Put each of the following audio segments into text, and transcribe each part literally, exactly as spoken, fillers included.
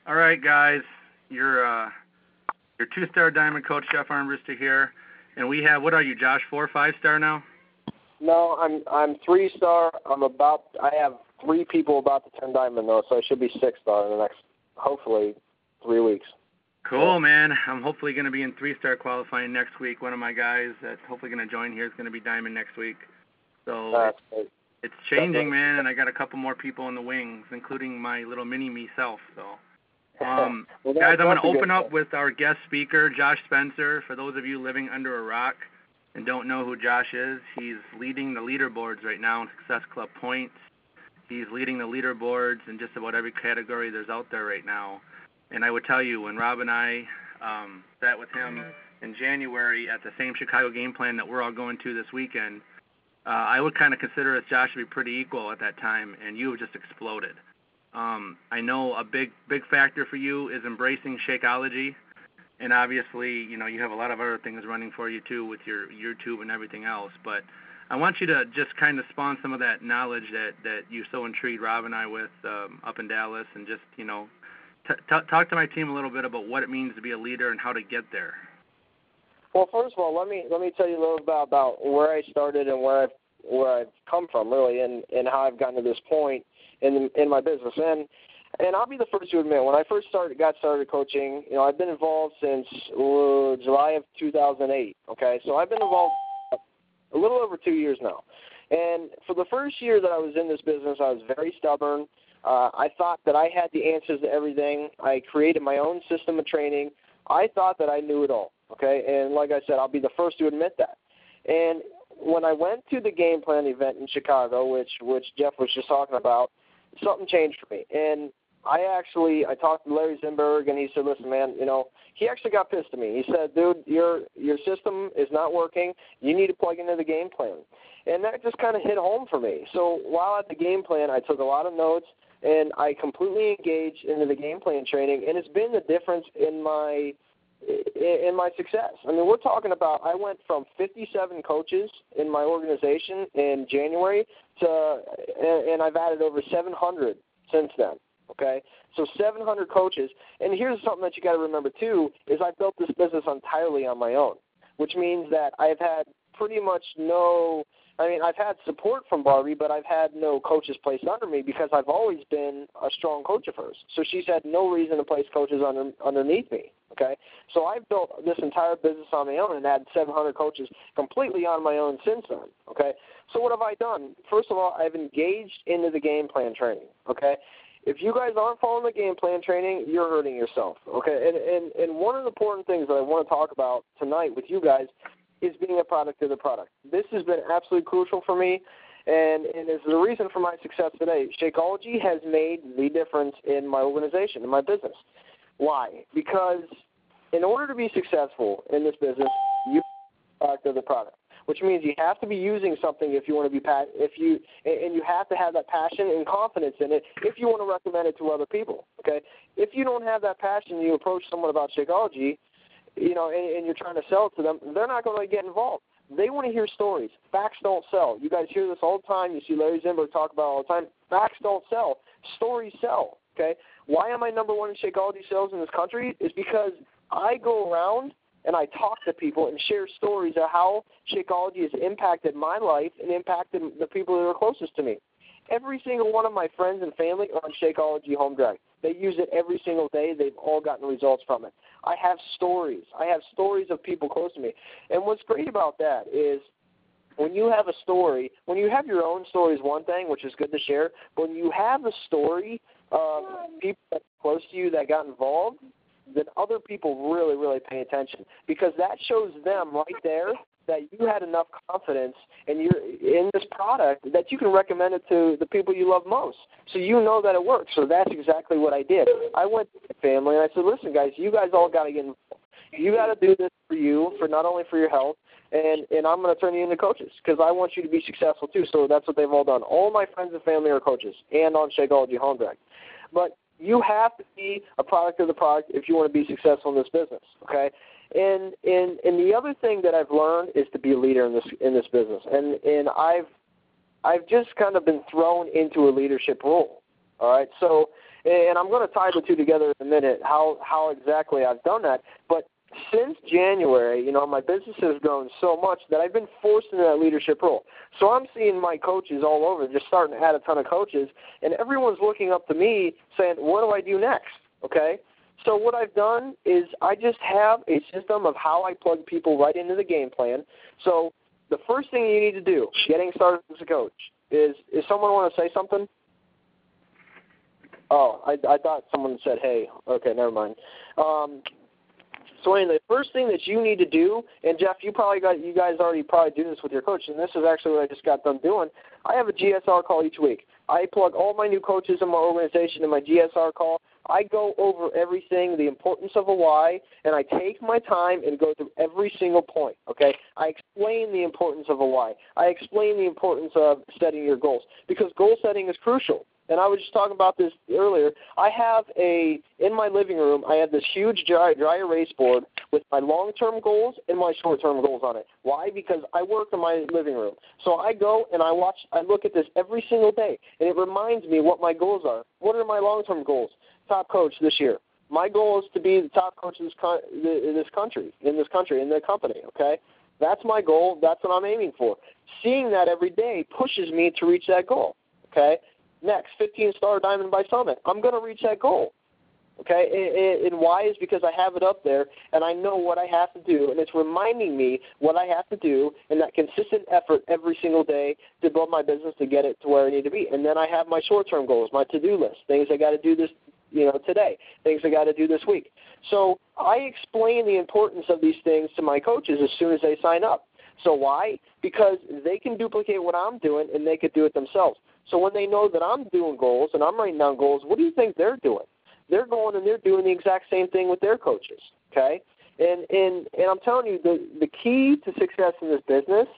All right, guys. Your uh, your two-star diamond coach, Jeff Armbruster here, and we have, what are you, Josh, four or five-star now? No, I'm I'm three-star. I'm about, I have three people about to turn diamond, though, so I should be six-star in the next, hopefully, three weeks. Cool, yeah. Man. I'm hopefully going to be in three-star qualifying next week. One of my guys that's hopefully going to join here is going to be diamond next week. So That's it's, it's changing, man, and I got a couple more people in the wings, including my little mini-me self, so... Um, well, guys, I'm going to open up with our guest speaker, Josh Spencer. For those of you living under a rock and don't know who Josh is, he's leading the leaderboards right now in Success Club points. He's leading the leaderboards in just about every category there's out there right now. And I would tell you, when Rob and I um, sat with him in January at the same Chicago game plan that we're all going to this weekend, uh, I would kind of consider us, Josh, to be pretty equal at that time, and you have just exploded. Um, I know a big, big factor for you is embracing Shakeology, and obviously, you know, you have a lot of other things running for you too with your YouTube and everything else. But I want you to just kind of spawn some of that knowledge that, that you so intrigued Rob and I with um, up in Dallas, and just, you know, t- t- talk to my team a little bit about what it means to be a leader and how to get there. Well, first of all, let me let me tell you a little about about where I started and where I've where I've come from, really, and, and how I've gotten to this point in in my business. And and I'll be the first to admit, when I first started got started coaching, you know, I've been involved since uh, July of two thousand eight. Okay, so I've been involved a little over two years now. And for the first year that I was in this business, I was very stubborn. Uh, I thought that I had the answers to everything. I created my own system of training. I thought that I knew it all. Okay, and like I said, I'll be the first to admit that. And when I went to the game plan event in Chicago, which which Jeff was just talking about, something changed for me. And I actually, I talked to Larry Zimberg, and he said, listen, man, you know, he actually got pissed at me. He said, dude, your your system is not working. You need to plug into the game plan. And that just kind of hit home for me. So while at the game plan, I took a lot of notes, and I completely engaged into the game plan training, and it's been the difference in my in my success. I mean, we're talking about, I went from fifty-seven coaches in my organization in January to, and I've added over seven hundred since then, okay? So seven hundred coaches. And here's something that you got to remember, too, is I built this business entirely on my own, which means that I've had pretty much no, I mean, I've had support from Barbie, but I've had no coaches placed under me because I've always been a strong coach of hers. So she's had no reason to place coaches under, underneath me, okay? So I've built this entire business on my own and had seven hundred coaches completely on my own since then, okay? So what have I done? First of all, I've engaged into the game plan training, okay? If you guys aren't following the game plan training, you're hurting yourself, okay? And, and, and one of the important things that I want to talk about tonight with you guys is being a product of the product. This has been absolutely crucial for me, and, and is the reason for my success today. Shakeology has made the difference in my organization, in my business. Why? Because in order to be successful in this business, you are a product of the product, which means you have to be using something if you want to be pat- if you and you have to have that passion and confidence in it if you want to recommend it to other people. Okay, if you don't have that passion, you approach someone about Shakeology, you know, and, and you're trying to sell it to them, they're not going to get involved. They want to hear stories. Facts don't sell. You guys hear this all the time. You see Larry Zimberg talk about it all the time. Facts don't sell. Stories sell. Okay, why am I number one in Shakeology sales in this country? Is because I go around and I talk to people and share stories of how Shakeology has impacted my life and impacted the people that are closest to me. Every single one of my friends and family are on Shakeology Home Drag. They use it every single day. They've all gotten results from it. I have stories. I have stories of people close to me. And what's great about that is when you have a story, when you have your own story is one thing, which is good to share, but when you have a story of people that are close to you that got involved, then other people really, really pay attention, because that shows them right there that you had enough confidence in your in this product that you can recommend it to the people you love most. So you know that it works. So that's exactly what I did. I went to the family and I said, listen, guys, you guys all got to get involved. You got to do this for you, for not only for your health, and, and I'm going to turn you into coaches because I want you to be successful too. So that's what they've all done. All my friends and family are coaches and on Shakeology Home Drag. But you have to be a product of the product if you want to be successful in this business, okay? And and and the other thing that I've learned is to be a leader in this in this business. And and I've I've just kind of been thrown into a leadership role. All right. So And I'm going to tie the two together in a minute, how, how exactly I've done that. But since January, you know, my business has grown so much that I've been forced into that leadership role. So I'm seeing my coaches all over, just starting to add a ton of coaches, and everyone's looking up to me saying, what do I do next, okay? So what I've done is I just have a system of how I plug people right into the game plan. So the first thing you need to do, getting started as a coach, is, is someone want to say something? Oh, I, I thought someone said, hey. Okay, never mind. Um, so anyway, the first thing that you need to do, and Jeff, you probably got, you guys already probably do this with your coach, and this is actually what I just got done doing. I have a G S R call each week. I plug all my new coaches in my organization in my G S R call. I go over everything, the importance of a why, and I take my time and go through every single point, okay? I explain the importance of a why. I explain the importance of setting your goals, because goal setting is crucial. And I was just talking about this earlier. I have a, in my living room, I have this huge dry, dry erase board with my long-term goals and my short-term goals on it. Why? Because I work in my living room. So I go and I watch, I look at this every single day, and it reminds me what my goals are. What are my long-term goals? Top coach this year. My goal is to be the top coach in this, con- in this country, in this country, in the company, okay? That's my goal. That's what I'm aiming for. Seeing that every day pushes me to reach that goal, okay? Next, fifteen-star Diamond by Summit. I'm going to reach that goal, okay? And, and why is because I have it up there, and I know what I have to do, and it's reminding me what I have to do and that consistent effort every single day to build my business to get it to where I need to be. And then I have my short-term goals, my to-do list, things I got to do this, you know, today, things I got to do this week. So I explain the importance of these things to my coaches as soon as they sign up. So why? Because they can duplicate what I'm doing, and they could do it themselves. So when they know that I'm doing goals and I'm writing down goals, what do you think they're doing? They're going and they're doing the exact same thing with their coaches, okay? And and, and I'm telling you, the, the key to success in this business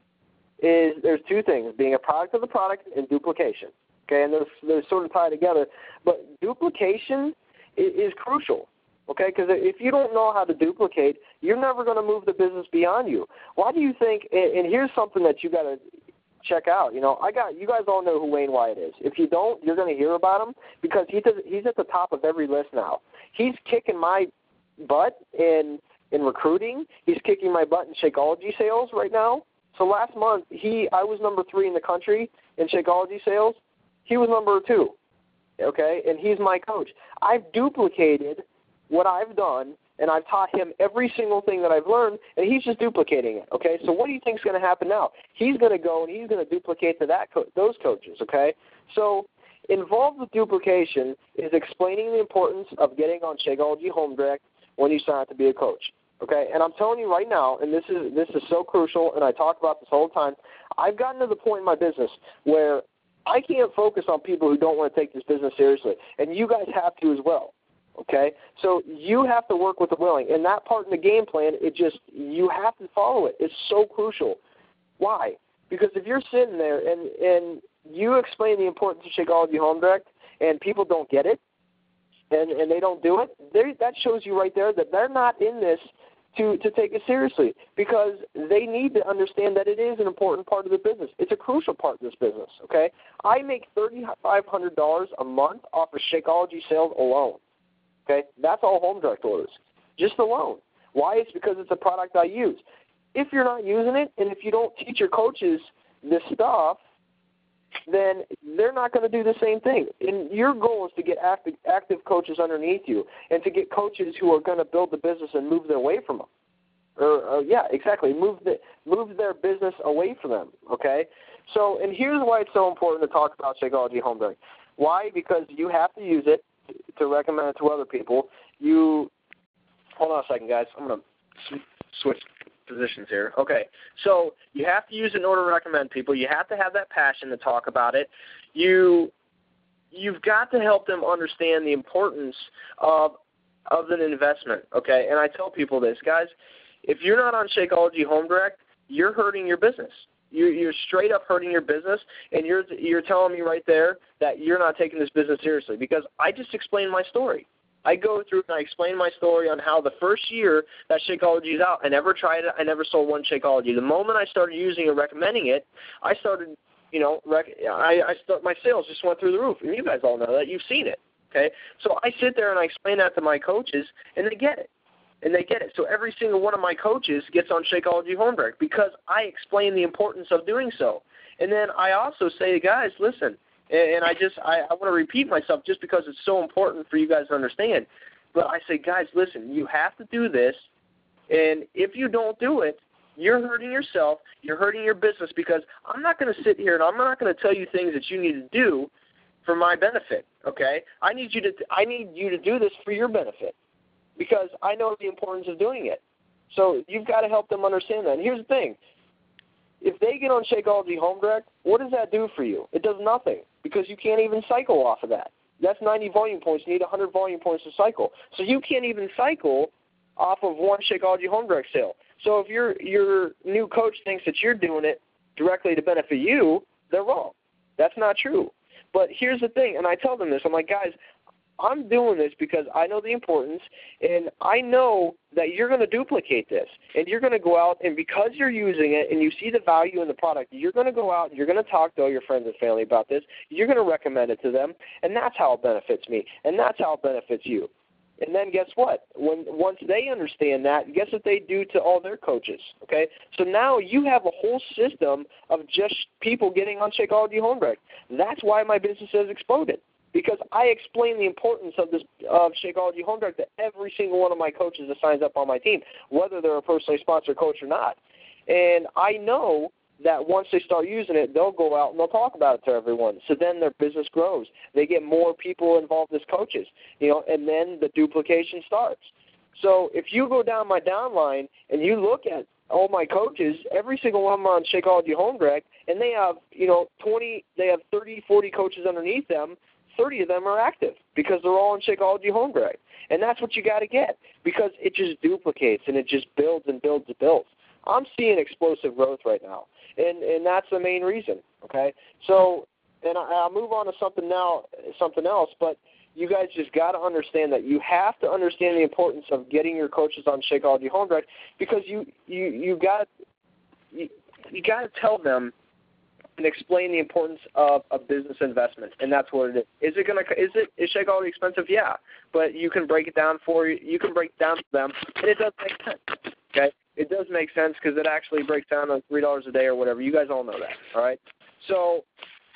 is there's two things, being a product of the product and duplication, okay? And they're, they're sort of tied together. But duplication is, is crucial, okay? Because if you don't know how to duplicate, you're never going to move the business beyond you. Why do you think, and, and here's something that you got to check out. You know, I got you guys all know who Wayne Wyatt is. If you don't, you're going to hear about him because he does, he's at the top of every list now. He's kicking my butt in in recruiting. He's kicking my butt in Shakeology sales right now. So last month, he I was number three in the country in Shakeology sales. He was number two, okay, and he's my coach. I've duplicated what I've done, and I've taught him every single thing that I've learned, and he's just duplicating it, okay? So what do you think is going to happen now? He's going to go and he's going to duplicate to that co- those coaches, okay? So involved with duplication is explaining the importance of getting on Shakeology Home Direct when you sign up to be a coach, okay? And I'm telling you right now, and this is this is so crucial, and I talk about this all the time, I've gotten to the point in my business where I can't focus on people who don't want to take this business seriously, and you guys have to as well. Okay, so you have to work with the willing, and that part in the game plan, it just you have to follow it. It's so crucial. Why? Because if you're sitting there and and you explain the importance of Shakeology Home Direct, and people don't get it, and and they don't do it, that shows you right there that they're not in this to to take it seriously because they need to understand that it is an important part of the business. It's a crucial part of this business. Okay, I make thirty-five hundred dollars a month off of Shakeology sales alone. Okay, that's all Home Direct orders, just alone. Why? It's because it's a product I use. If you're not using it, and if you don't teach your coaches this stuff, then they're not going to do the same thing. And your goal is to get active, active coaches underneath you, and to get coaches who are going to build the business and move their away from them. Or, or yeah, exactly, move the move their business away from them. Okay, so and here's why it's so important to talk about Shakeology Home Direct. Why? Because you have to use it to recommend it to other people. You hold on a second, guys. I'm going to switch positions here. Okay, so you have to use it in order to recommend people. You have to have that passion to talk about it. You you've got to help them understand the importance of of an investment. Okay, and I tell people this, guys. If you're not on Shakeology Home Direct, you're hurting your business. You're, you're straight up hurting your business, and you're you're telling me right there that you're not taking this business seriously because I just explained my story. I go through and I explain my story on how the first year that Shakeology is out, I never tried it. I never sold one Shakeology. The moment I started using and recommending it, I started, you know, rec- I, I start, my sales just went through the roof, and you guys all know that. You've seen it. Okay? So I sit there and I explain that to my coaches, and they get it. And they get it. So every single one of my coaches gets on Shakeology Hornbeck because I explain the importance of doing so. And then I also say, guys, listen, and I just I, I want to repeat myself just because it's so important for you guys to understand. But I say, guys, listen, you have to do this, and if you don't do it, you're hurting yourself, you're hurting your business, because I'm not going to sit here and I'm not going to tell you things that you need to do for my benefit, okay? I need you to I need you to do this for your benefit, because I know the importance of doing it. So you've got to help them understand that. And here's the thing. If they get on Shakeology Hornbeck, what does that do for you? It does nothing, because you can't even cycle off of that. That's ninety volume points. You need one hundred volume points to cycle. So you can't even cycle off of one Shakeology Hornbeck sale. So if your your new coach thinks that you're doing it directly to benefit you, they're wrong. That's not true. But here's the thing, and I tell them this. I'm like, guys, I'm doing this because I know the importance, and I know that you're going to duplicate this, and you're going to go out, and because you're using it and you see the value in the product, you're going to go out and you're going to talk to all your friends and family about this. You're going to recommend it to them, and that's how it benefits me, and that's how it benefits you. And then guess what? When once they understand that, guess what they do to all their coaches, okay? So now you have a whole system of just people getting on Shakeology Hornbeck. That's why my business has exploded, because I explain the importance of this of Shakeology Hornbeck to every single one of my coaches that signs up on my team, whether they're a personally sponsored coach or not. And I know that once they start using it, they'll go out and they'll talk about it to everyone. So then their business grows. They get more people involved as coaches, you know, and then the duplication starts. So if you go down my downline and you look at all my coaches, every single one of them are on Shakeology Hornbeck, and they have, you know, twenty, they have thirty, forty coaches underneath them. thirty of them are active because they're all on Shakeology Hornbeck. And that's what you got to get, because it just duplicates and it just builds and builds and builds. I'm seeing explosive growth right now, and, and that's the main reason, okay? So, and I, I'll move on to something now, something else, but you guys just got to understand that you have to understand the importance of getting your coaches on Shakeology Hornbeck, because you you you got you, you got to tell them and explain the importance of a business investment, and that's what it is. Is it gonna? Is it? Is Shakeology expensive? Yeah, but you can break it down for you. You can break it down for them, and it does make sense. Okay, it does make sense because it actually breaks down to three dollars a day or whatever. You guys all know that, all right? So,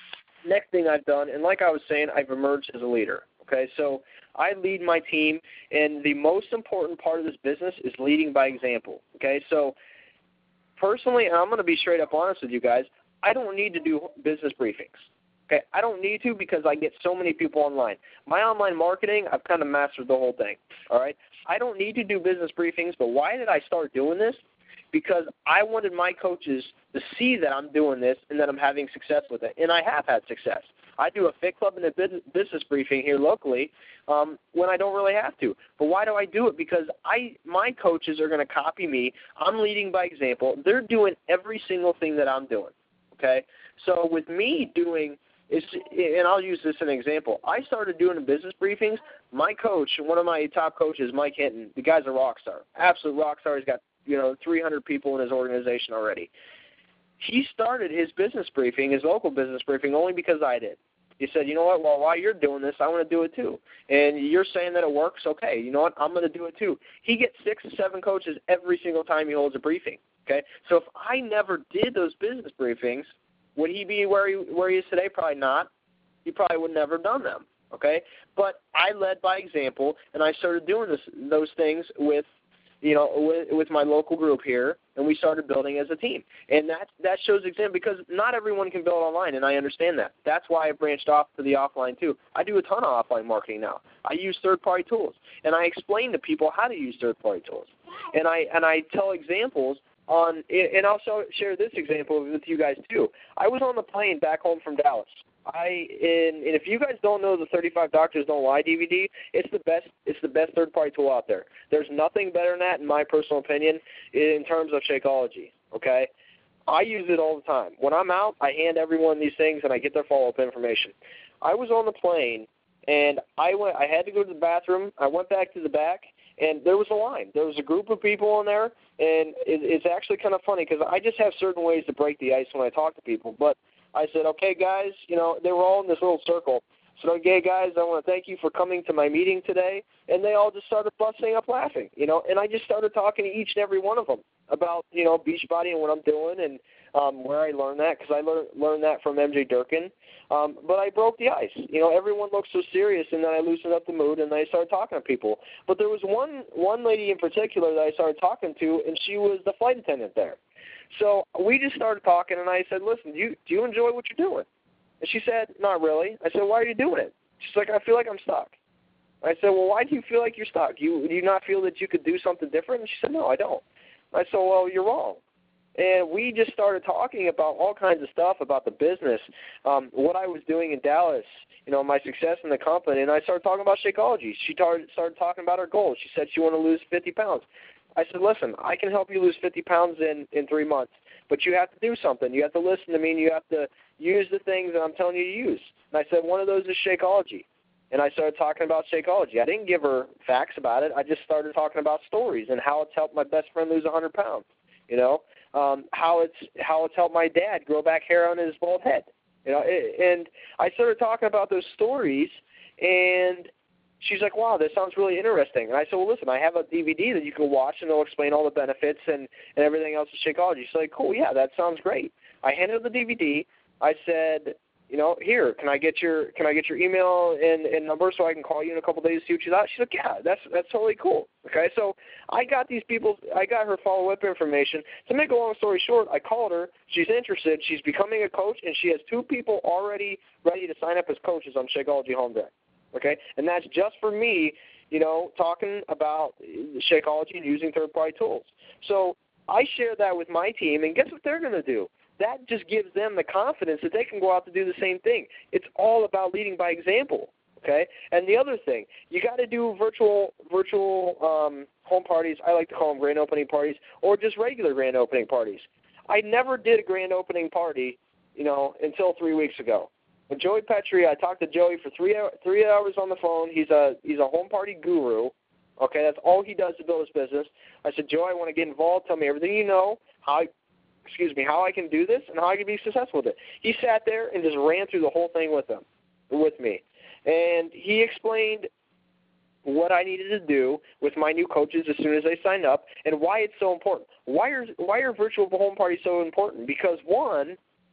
next thing I've done, and like I was saying, I've emerged as a leader. Okay, so I lead my team, and the most important part of this business is leading by example. Okay, so personally, and I'm going to be straight up honest with you guys, I don't need to do business briefings. Okay, I don't need to because I get so many people online. My online marketing, I've kind of mastered the whole thing. All right, I don't need to do business briefings, but why did I start doing this? Because I wanted my coaches to see that I'm doing this and that I'm having success with it, and I have had success. I do a Fit Club and a business briefing here locally um, when I don't really have to. But why do I do it? Because I, my coaches are going to copy me. I'm leading by example. They're doing every single thing that I'm doing. Okay, so with me doing, is, and I'll use this as an example. I started doing the business briefings. My coach, one of my top coaches, Mike Hinton, the guy's a rock star, absolute rock star. He's got, you know, three hundred people in his organization already. He started his business briefing, his local business briefing, only because I did. He said, you know what, well, while you're doing this, I want to do it too. And you're saying that it works, okay, you know what, I'm going to do it too. He gets six or seven coaches every single time he holds a briefing. Okay, so if I never did those business briefings, would he be where he where he is today? Probably not. He probably would never have done them. Okay, but I led by example, and I started doing this those things with, you know, with, with my local group here, and we started building as a team. And that that shows example, because not everyone can build online, and I understand that. That's why I branched off to the offline too. I do a ton of offline marketing now. I use third-party tools, and I explain to people how to use third-party tools, and I and I tell examples. On, and I'll show, share this example with you guys too. I was on the plane back home from Dallas. I and, and if you guys don't know the thirty-five Doctors Don't Lie D V D, it's the best. It's the best third-party tool out there. There's nothing better than that, in my personal opinion, in terms of Shakeology. Okay, I use it all the time. When I'm out, I hand everyone these things and I get their follow-up information. I was on the plane and I went. I had to go to the bathroom. I went back to the back. And there was a line. There was a group of people in there, and it, it's actually kind of funny because I just have certain ways to break the ice when I talk to people. But I said, okay, guys, you know, they were all in this little circle. said, okay, guys, I want to thank you for coming to my meeting today. And they all just started busting up laughing, you know, and I just started talking to each and every one of them about, you know, Beachbody and what I'm doing and um, where I learned that, because I learned, learned that from M J Durkin. Um, but I broke the ice. You know, everyone looked so serious, and then I loosened up the mood, and I started talking to people. But there was one, one lady in particular that I started talking to, and she was the flight attendant there. So we just started talking, and I said, listen, do you, do you enjoy what you're doing? And she said, not really. I said, why are you doing it? She's like, I feel like I'm stuck. I said, well, why do you feel like you're stuck? You, do you not feel that you could do something different? And she said, no, I don't. I said, well, you're wrong. And we just started talking about all kinds of stuff about the business, um, what I was doing in Dallas, you know, my success in the company. And I started talking about Shakeology. She started, started talking about her goals. She said she wanted to lose fifty pounds. I said, listen, I can help you lose fifty pounds in, in three months, but you have to do something. You have to listen to me, and you have to use the things that I'm telling you to use. And I said, one of those is Shakeology. And I started talking about Shakeology. I didn't give her facts about it. I just started talking about stories and how it's helped my best friend lose one hundred pounds, you know, um, how it's how it's helped my dad grow back hair on his bald head. You know, and I started talking about those stories, and she's like, wow, this sounds really interesting. And I said, well, listen, I have a D V D that you can watch, and it'll explain all the benefits and, and everything else of Shakeology. She's like, cool, yeah, that sounds great. I handed her the D V D. I said, you know, here, can I get your can I get your email and, and number so I can call you in a couple of days to see what you thought? She's like, yeah, that's that's totally cool. Okay, so I got these people, I got her follow-up information. To make a long story short, I called her. She's interested. She's becoming a coach, and she has two people already ready to sign up as coaches on Shakeology Home Deck. Okay, and that's just for me, you know, talking about Shakeology and using third-party tools. So I share that with my team, and guess what they're going to do? That just gives them the confidence that they can go out to do the same thing. It's all about leading by example, okay? And the other thing, you got to do virtual virtual um, home parties. I like to call them grand opening parties, or just regular grand opening parties. I never did a grand opening party, you know, until three weeks ago. With Joey Petrie, I talked to Joey for three three hours on the phone. He's a he's a home party guru. Okay, that's all he does to build his business. I said, Joey, I want to get involved. Tell me everything you know. How excuse me, how I can do this and how I can be successful with it. He sat there and just ran through the whole thing with them, with me. And he explained what I needed to do with my new coaches as soon as they signed up and why it's so important. Why are why are virtual home parties so important? Because one,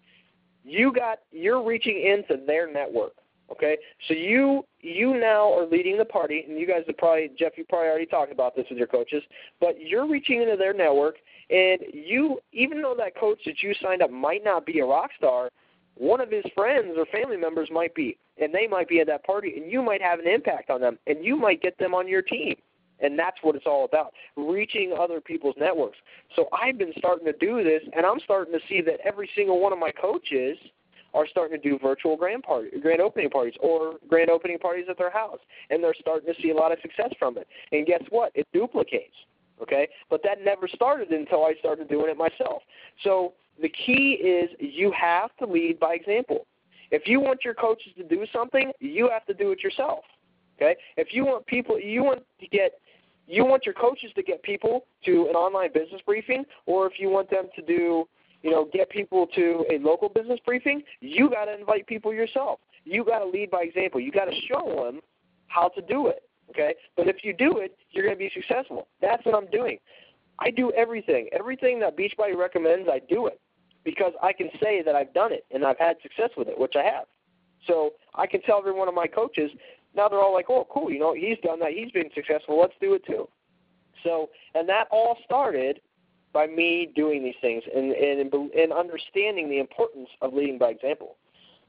you got you're reaching into their network. Okay? So you you now are leading the party, and you guys have probably Jeff, you probably already talked about this with your coaches, but you're reaching into their network. And you, even though that coach that you signed up might not be a rock star, one of his friends or family members might be, and they might be at that party, and you might have an impact on them, and you might get them on your team. And that's what it's all about, reaching other people's networks. So I've been starting to do this, and I'm starting to see that every single one of my coaches are starting to do virtual grand party, grand opening parties or grand opening parties at their house, and they're starting to see a lot of success from it. And guess what? It duplicates. Okay, but that never started until I started doing it myself. So the key is you have to lead by example. If you want your coaches to do something, you have to do it yourself. Okay, if you want people, you want to get, you want your coaches to get people to an online business briefing, or if you want them to do, you know, get people to a local business briefing, you got to invite people yourself. You got to lead by example. You got to show them how to do it. Okay, but if you do it, you're going to be successful. That's what I'm doing. I do everything. Everything that Beachbody recommends, I do it because I can say that I've done it and I've had success with it, which I have. So I can tell every one of my coaches, now they're all like, oh, cool, you know, he's done that. He's been successful. Let's do it too. So, and that all started by me doing these things and, and, and understanding the importance of leading by example.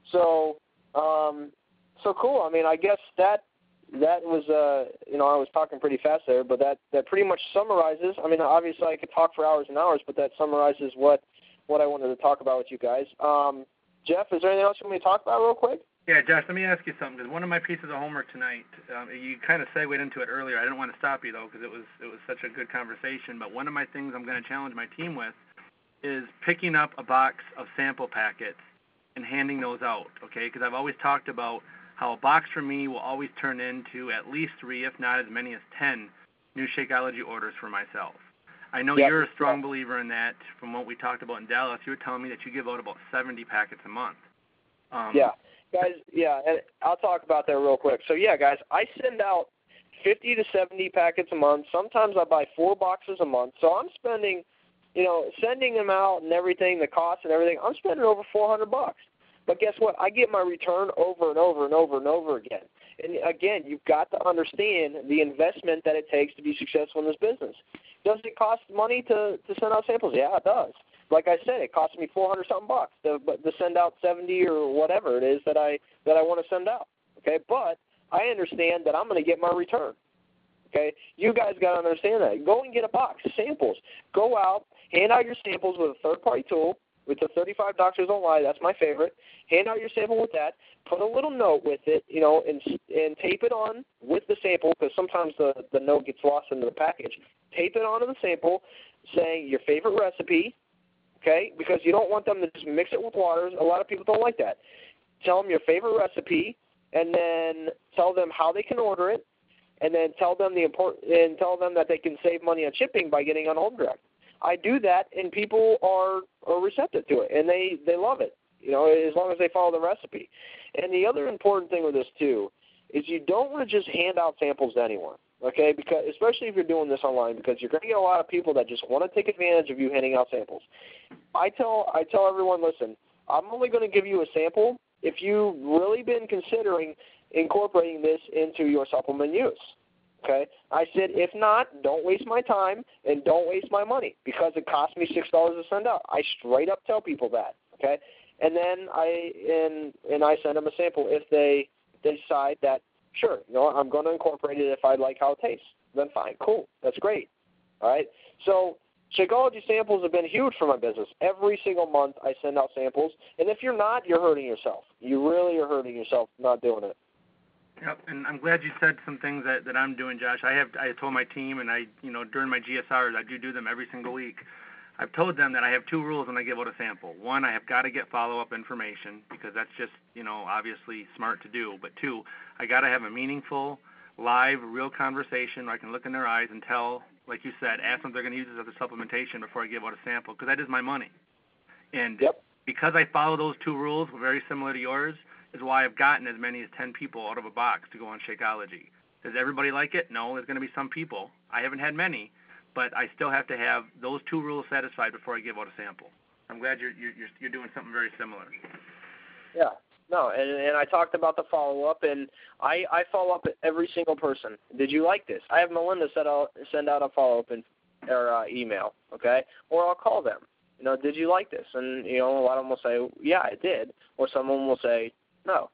So, um, so cool. I mean, I guess that, That was, uh, you know, I was talking pretty fast there, but that, that pretty much summarizes. I mean, obviously I could talk for hours and hours, but that summarizes what, what I wanted to talk about with you guys. Um, Jeff, is there anything else you want me to talk about real quick? Yeah, Josh, let me ask you something, because one of my pieces of homework tonight, um, you kind of segued into it earlier. I didn't want to stop you, though, because it was, it was such a good conversation. But one of my things I'm going to challenge my team with is picking up a box of sample packets and handing those out, okay? Because I've always talked about how a box for me will always turn into at least three, if not as many as ten, new Shakeology orders for myself. I know yep. you're a strong yep. believer in that. From what we talked about in Dallas, you were telling me that you give out about seventy packets a month. Um, yeah, guys, yeah, and I'll talk about that real quick. So, yeah, guys, I send out fifty to seventy packets a month. Sometimes I buy four boxes a month. So I'm spending, you know, sending them out and everything, the cost and everything, I'm spending over four hundred bucks. But guess what? I get my return over and over and over and over again. And, again, you've got to understand the investment that it takes to be successful in this business. Does it cost money to, to send out samples? Yeah, it does. Like I said, it costs me four hundred something bucks to, to send out seventy or whatever it is that I that I want to send out. Okay, but I understand that I'm going to get my return. Okay, you guys got to understand that. Go and get a box of samples. Go out, hand out your samples with a third-party tool, with the thirty-five Doctors Don't Lie. That's my favorite. Hand out your sample with that. Put a little note with it, you know, and and tape it on with the sample, because sometimes the the note gets lost into the package. Tape it onto the sample, saying your favorite recipe. Okay, because you don't want them to just mix it with water. A lot of people don't like that. Tell them your favorite recipe, and then tell them how they can order it, and then tell them the import and tell them that they can save money on shipping by getting on Home Direct. I do that, and people are, are receptive to it, and they, they love it, you know, as long as they follow the recipe. And the other important thing with this, too, is you don't want to just hand out samples to anyone, okay, because especially if you're doing this online, because you're going to get a lot of people that just want to take advantage of you handing out samples. I tell I tell everyone, listen, I'm only going to give you a sample if you've really been considering incorporating this into your supplement use. Okay, I said, if not, don't waste my time and don't waste my money, because it cost me six dollars to send out. I straight up tell people that. Okay, and then I and and I send them a sample if they decide that, sure, you know, I'm going to incorporate it if I like how it tastes. Then fine, cool, that's great. All right, so Shakeology samples have been huge for my business. Every single month I send out samples, and if you're not, you're hurting yourself. You really are hurting yourself not doing it. Yep, and I'm glad you said some things that, that I'm doing, Josh. I have I told my team, and I you know during my G S Rs I do do them every single week. I've told them that I have two rules when I give out a sample. One, I have got to get follow-up information, because that's just you know obviously smart to do. But two, I got to have a meaningful, live, real conversation where I can look in their eyes and tell, like you said, ask them if they're going to use this as a supplementation before I give out a sample, because that is my money. And yep. because I follow those two rules, very similar to yours, is why I've gotten as many as ten people out of a box to go on Shakeology. Does everybody like it? No, there's going to be some people. I haven't had many, but I still have to have those two rules satisfied before I give out a sample. I'm glad you're you're you're doing something very similar. Yeah, no, and and I talked about the follow-up, and I, I follow up with every single person. Did you like this? I have Melinda send out, send out a follow-up in, or uh, email, okay? Or I'll call them. You know, did you like this? And, you know, a lot of them will say, yeah, I did. Or someone will say, no.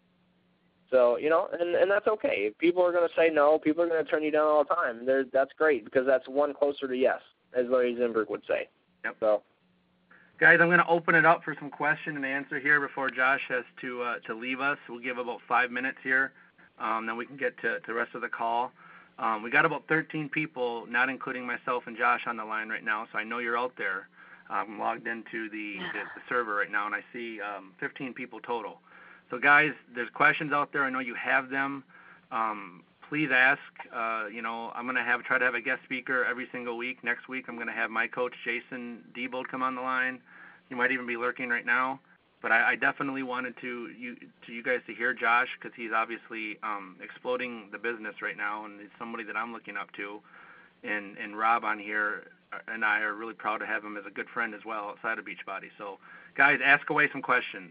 So, you know, and, and that's okay. If people are going to say no, people are going to turn you down all the time. They're, that's great, because that's one closer to yes, as Larry Zimberg would say. Yep. So, guys, I'm going to open it up for some question and answer here before Josh has to uh, to leave us. We'll give about five minutes here, um, then we can get to, to the rest of the call. Um, we got about thirteen people, not including myself and Josh, on the line right now, so I know you're out there. I'm logged into the, the, the server right now, and I see um, fifteen people total. So, guys, there's questions out there. I know you have them. Um, please ask. Uh, you know, I'm going to have try to have a guest speaker every single week. Next week, I'm going to have my coach, Jason Diebold, come on the line. He might even be lurking right now. But I, I definitely wanted to you to you guys to hear Josh, because he's obviously um, exploding the business right now, and he's somebody that I'm looking up to. And, and Rob on here and I are really proud to have him as a good friend as well outside of Beachbody. So, guys, ask away some questions.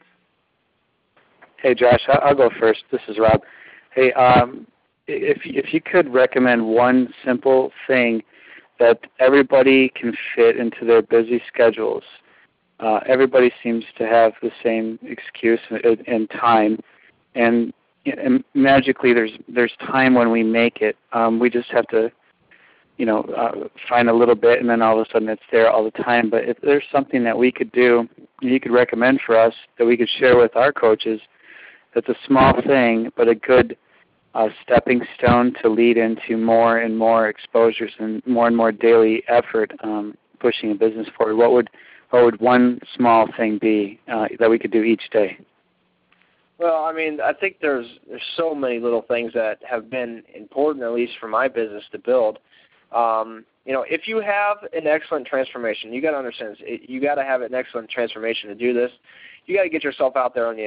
Hey, Josh, I'll go first. This is Rob. Hey, um, if if you could recommend one simple thing that everybody can fit into their busy schedules. Uh, everybody seems to have the same excuse and, and time, and, and magically there's there's time when we make it. Um, we just have to, you know, uh, find a little bit, and then all of a sudden it's there all the time. But if there's something that we could do, you could recommend for us that we could share with our coaches, that's a small thing, but a good uh, stepping stone to lead into more and more exposures and more and more daily effort um, pushing a business forward. What would what would one small thing be uh, that we could do each day? Well, I mean, I think there's there's so many little things that have been important, at least for my business, to build. Um, you know, if you have an excellent transformation, you got to understand, you got to have an excellent transformation to do this. You got to get yourself out there on the internet.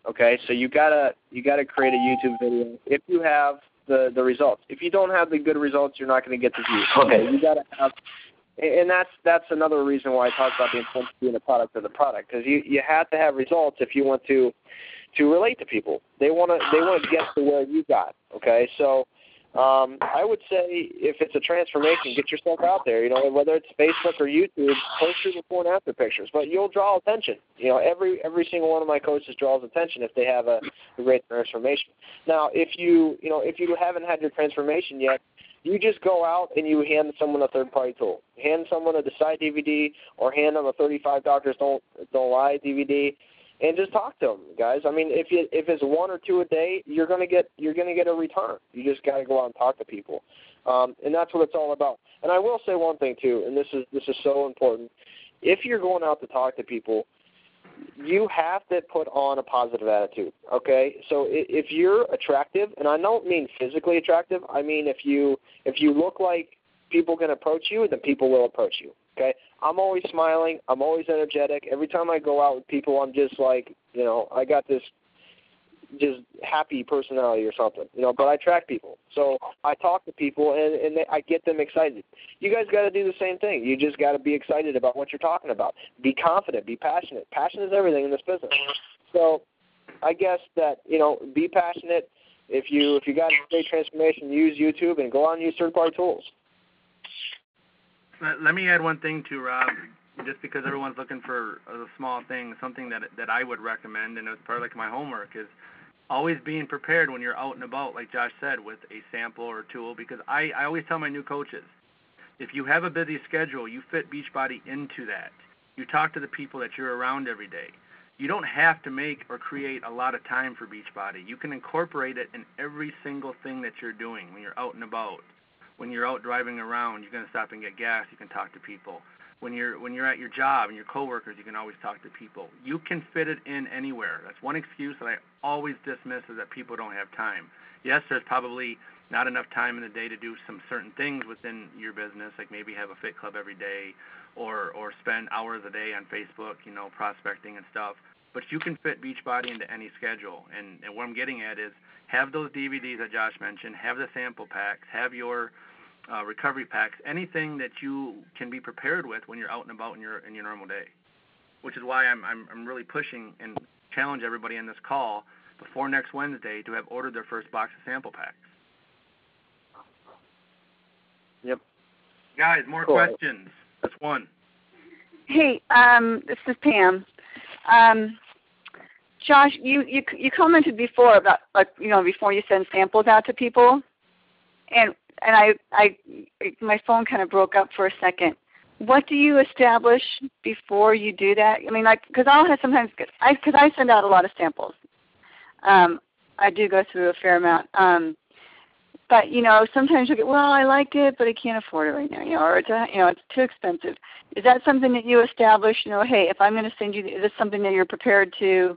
Okay, so you gotta you gotta create a YouTube video if you have the the results. If you don't have the good results, you're not going to get the views. Okay. You gotta have, and that's that's another reason why I talk about the importance of being a product of the product, because you you have to have results if you want to to relate to people. They want to they want to get to where you got. Okay, so. Um, I would say if it's a transformation, get yourself out there. You know, whether it's Facebook or YouTube, post your before and after pictures. But you'll draw attention. You know, every every single one of my coaches draws attention if they have a, a great transformation. Now, if you you know if you haven't had your transformation yet, you just go out and you hand someone a third-party tool. Hand someone a Decide D V D or hand them a thirty-five Doctors Don't Don't Lie D V D. And just talk to them, guys. I mean, if you if it's one or two a day, you're gonna get you're gonna get a return. You just gotta go out and talk to people, um, and that's what it's all about. And I will say one thing too, and this is this is so important. If you're going out to talk to people, you have to put on a positive attitude. Okay, so if you're attractive, and I don't mean physically attractive, I mean if you if you look like people can approach you, then people will approach you. Okay, I'm always smiling. I'm always energetic. Every time I go out with people, I'm just like, you know, I got this just happy personality or something, you know, but I attract people. So I talk to people, and, and they, I get them excited. You guys got to do the same thing. You just got to be excited about what you're talking about. Be confident. Be passionate. Passion is everything in this business. So I guess that, you know, be passionate. If you if you got a great transformation, use YouTube and go out and use third-party tools. Let me add one thing too, Rob, just because everyone's looking for a small thing, something that that I would recommend, and it's part of like my homework, is always being prepared when you're out and about, like Josh said, with a sample or tool, because I, I always tell my new coaches, if you have a busy schedule, you fit Beachbody into that. You talk to the people that you're around every day. You don't have to make or create a lot of time for Beachbody. You can incorporate it in every single thing that you're doing when you're out and about. When you're out driving around, you're going to stop and get gas, you can talk to people. When you're when you're at your job and your coworkers, you can always talk to people. You can fit it in anywhere. That's one excuse that I always dismiss, is that people don't have time. Yes, there's probably not enough time in the day to do some certain things within your business, like maybe have a fit club every day or or spend hours a day on Facebook, you know, prospecting and stuff. But you can fit Beachbody into any schedule. And, and what I'm getting at is have those D V Ds that Josh mentioned, have the sample packs, have your Uh, recovery packs, anything that you can be prepared with when you're out and about in your in your normal day, which is why I'm I'm, I'm really pushing and challenge everybody on this call before next Wednesday to have ordered their first box of sample packs. Yep. Guys, more cool. questions. That's one. Hey, um, this is Pam. Um, Josh, you, you you commented before about, like, you know, before you send samples out to people, and and I, I my phone kind of broke up for a second. What do you establish before you do that? I mean, like, because I'll have sometimes, I because I send out a lot of samples. Um, I do go through a fair amount. Um, but you know, sometimes you get, well, I liked it, but I can't afford it right now, you know, or it's a, you know, it's too expensive. Is that something that you establish? You know, hey, if I'm going to send you, is this something that you're prepared to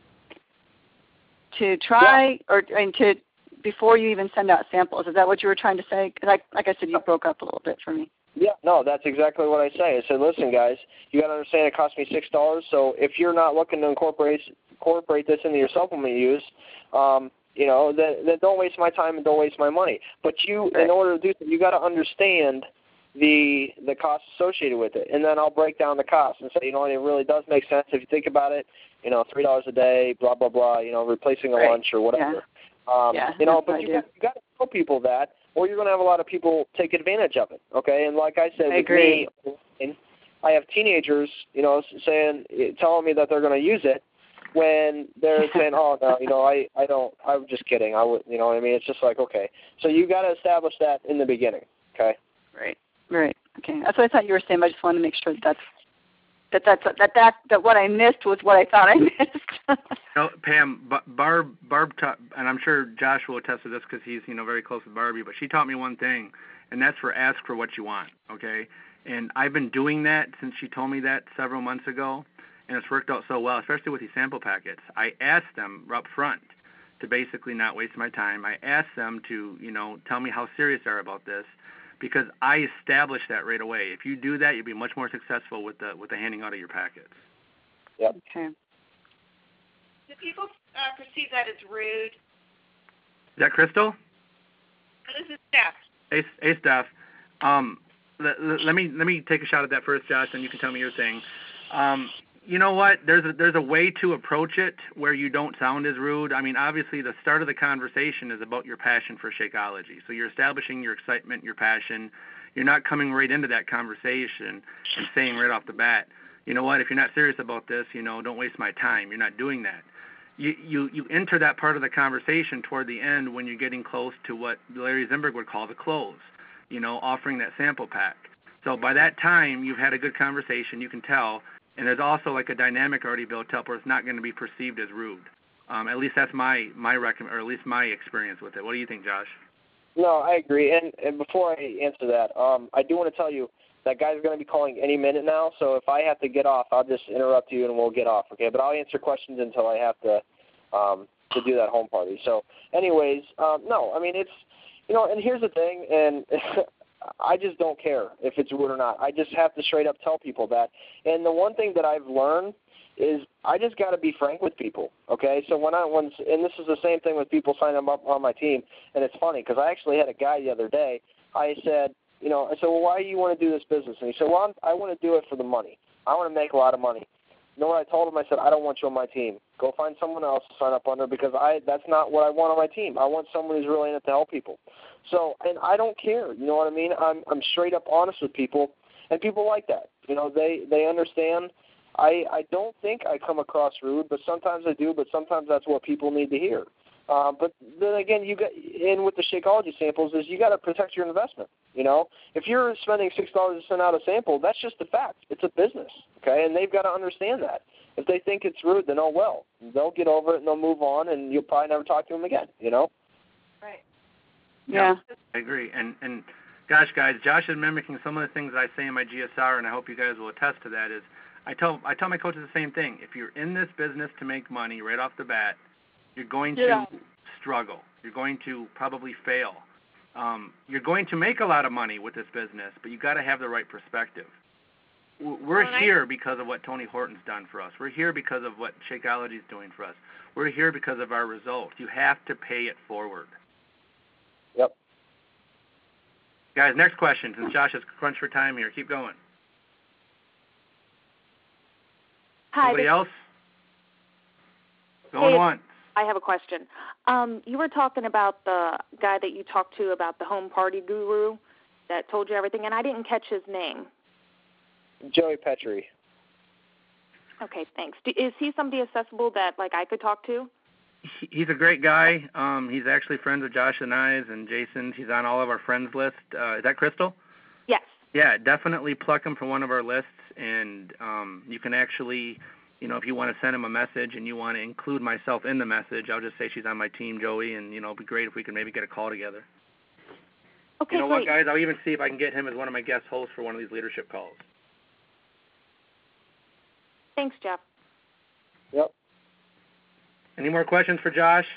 to try, yeah. or and to before you even send out samples? Is that what you were trying to say? Because like, like I said, you broke up a little bit for me. Yeah, no, that's exactly what I say. I said, listen, guys, you got to understand it cost me six dollars. So if you're not looking to incorporate incorporate this into your supplement use, um, you know, then, then don't waste my time and don't waste my money. But you, right. in order to do so, you got to understand the the costs associated with it, and then I'll break down the costs and say, you know, it really does make sense if you think about it. You know, three dollars a day, blah blah blah. You know, replacing a right. lunch or whatever. Yeah. Um, yeah, you know, but you got, you got to tell people that, or you're going to have a lot of people take advantage of it. Okay, and like I said, I with agree. me, I have teenagers, you know, saying, telling me that they're going to use it when they're saying, oh no, you know, I, I don't, I'm just kidding. I would, you know what I mean? It's just like, okay, so you got to establish that in the beginning. Okay. Right. Right. Okay. That's what I thought you were saying. But I just wanted to make sure that that's that that's that that that what I missed was what I thought I missed. No, Pam, Barb, Barb, ta- and I'm sure Josh will attest to this because he's, you know, very close with Barbie. But she taught me one thing, and that's for ask for what you want. Okay, and I've been doing that since she told me that several months ago, and it's worked out so well, especially with these sample packets. I asked them up front to basically not waste my time. I asked them to, you know, tell me how serious they are about this, because I established that right away. If you do that, you'll be much more successful with the with the handing out of your packets. Yep. Okay. uh, perceive that as rude. Is that Crystal? This is Steph. Hey, hey Steph. Um, let, let me let me take a shot at that first, Josh, and you can tell me your thing. Um, you know what? There's a, there's a way to approach it where you don't sound as rude. I mean, obviously, the start of the conversation is about your passion for Shakeology. So you're establishing your excitement, your passion. You're not coming right into that conversation and saying right off the bat, you know what? If you're not serious about this, you know, don't waste my time. You're not doing that. You, you you enter that part of the conversation toward the end when you're getting close to what Larry Zimberg would call the close, you know, offering that sample pack. So by that time, you've had a good conversation, you can tell, and there's also like a dynamic already built up where it's not going to be perceived as rude. Um, at least that's my my recommend, or at least my experience with it. What do you think, Josh? No, I agree. And and before I answer that, um, I do want to tell you that guy's going to be calling any minute now. So if I have to get off, I'll just interrupt you and we'll get off. Okay, but I'll answer questions until I have to um, to do that home party. So, anyways, um, no, I mean it's you know, and here's the thing, and I just don't care if it's rude or not. I just have to straight up tell people that. And the one thing that I've learned is I just got to be frank with people, okay? So when I, when, and this is the same thing with people signing up on my team, and it's funny because I actually had a guy the other day, I said, you know, I said, well, why do you want to do this business? And he said, well, I'm, I want to do it for the money. I want to make a lot of money. You know what I told him? I said, I don't want you on my team. Go find someone else to sign up under because I that's not what I want on my team. I want someone who's really in it to help people. So, and I don't care. You know what I mean? I'm I'm straight up honest with people, and people like that. You know, they they understand. I I don't think I come across rude, but sometimes I do. But sometimes that's what people need to hear. Uh, but then again, you got in with the Shakeology samples is you got to protect your investment. You know, if you're spending six dollars to send out a sample, that's just a fact. It's a business, okay, and they've got to understand that. If they think it's rude, then oh well, they'll get over it and they'll move on, and you'll probably never talk to them again. You know. Right. Yeah. yeah I agree. And and gosh, guys, Josh is mimicking some of the things that I say in my G S R, and I hope you guys will attest to that. Is I tell I tell my coaches the same thing. If you're in this business to make money right off the bat, you're going Yeah. to struggle. You're going to probably fail. Um, you're going to make a lot of money with this business, but you've got to have the right perspective. We're well, here I... because of what Tony Horton's done for us. We're here because of what Shakeology is doing for us. We're here because of our results. You have to pay it forward. Yep. Guys, next question, since Josh is crunched for time here. Keep going. Hi. Anybody this- else? Going Hey, once. I have a question. Um, you were talking about the guy that you talked to about the home party guru that told you everything, and I didn't catch his name. Joey Petrie. Okay, thanks. Do, is he somebody accessible that, like, I could talk to? He- He's a great guy. Um, he's actually friends with Josh and I's and Jason's. He's on all of our friends list. Uh, is that Crystal? Yes. Yeah, definitely pluck him from one of our lists, and um, you can actually, you know, if you want to send him a message and you want to include myself in the message, I'll just say she's on my team, Joey, and, you know, it'd be great if we could maybe get a call together. Okay, You know great. what, guys? I'll even see if I can get him as one of my guest hosts for one of these leadership calls. Thanks, Jeff. Yep. Any more questions for Josh?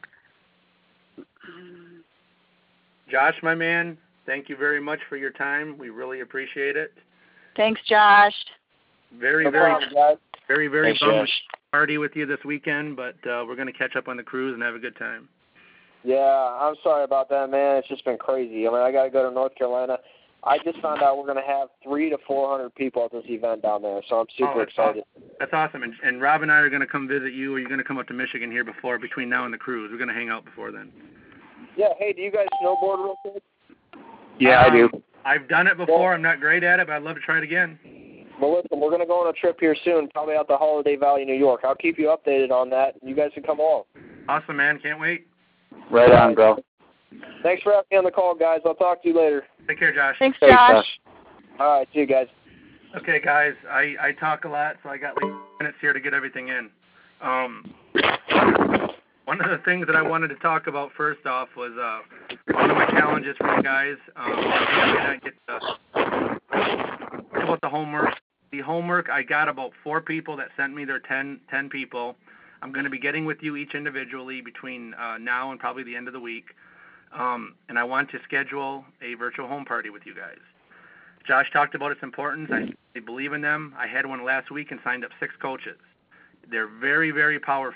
Josh, my man, thank you very much for your time. We really appreciate it. Thanks, Josh. Very, No very, problem, guys. very, very Thanks, bummed Josh. to party with you this weekend, but uh, we're going to catch up on the cruise and have a good time. Yeah, I'm sorry about that, man. It's just been crazy. I mean, I got to go to North Carolina. I just found out we're going to have three to four hundred people at this event down there, so I'm super Oh, that's excited. Awesome. That's awesome. And, and Rob and I are going to come visit you, or you're going to come up to Michigan here before, between now and the cruise. We're going to hang out before then. Yeah. Hey, do you guys snowboard real quick? Yeah, I do. Um, I've done it before. I'm not great at it, but I'd love to try it again. Well, listen, we're going to go on a trip here soon, probably out to Holiday Valley, New York. I'll keep you updated on that. You guys can come along. Awesome, man. Can't wait. Right on, bro. Thanks for having me on the call, guys. I'll talk to you later. Take care, Josh. Thanks, Thanks, Josh. Josh. All right, see you guys. Okay, guys, I, I talk a lot, so I got like minutes here to get everything in. Um, one of the things that I wanted to talk about first off was uh, one of my challenges for you guys. Um, I did not get to talk about the homework. The homework, I got about four people that sent me their ten, ten people. I'm going to be getting with you each individually between uh, now and probably the end of the week. Um, and I want to schedule a virtual home party with you guys. Josh talked about its importance. I, I believe in them. I had one last week and signed up six coaches. They're very, very powerful.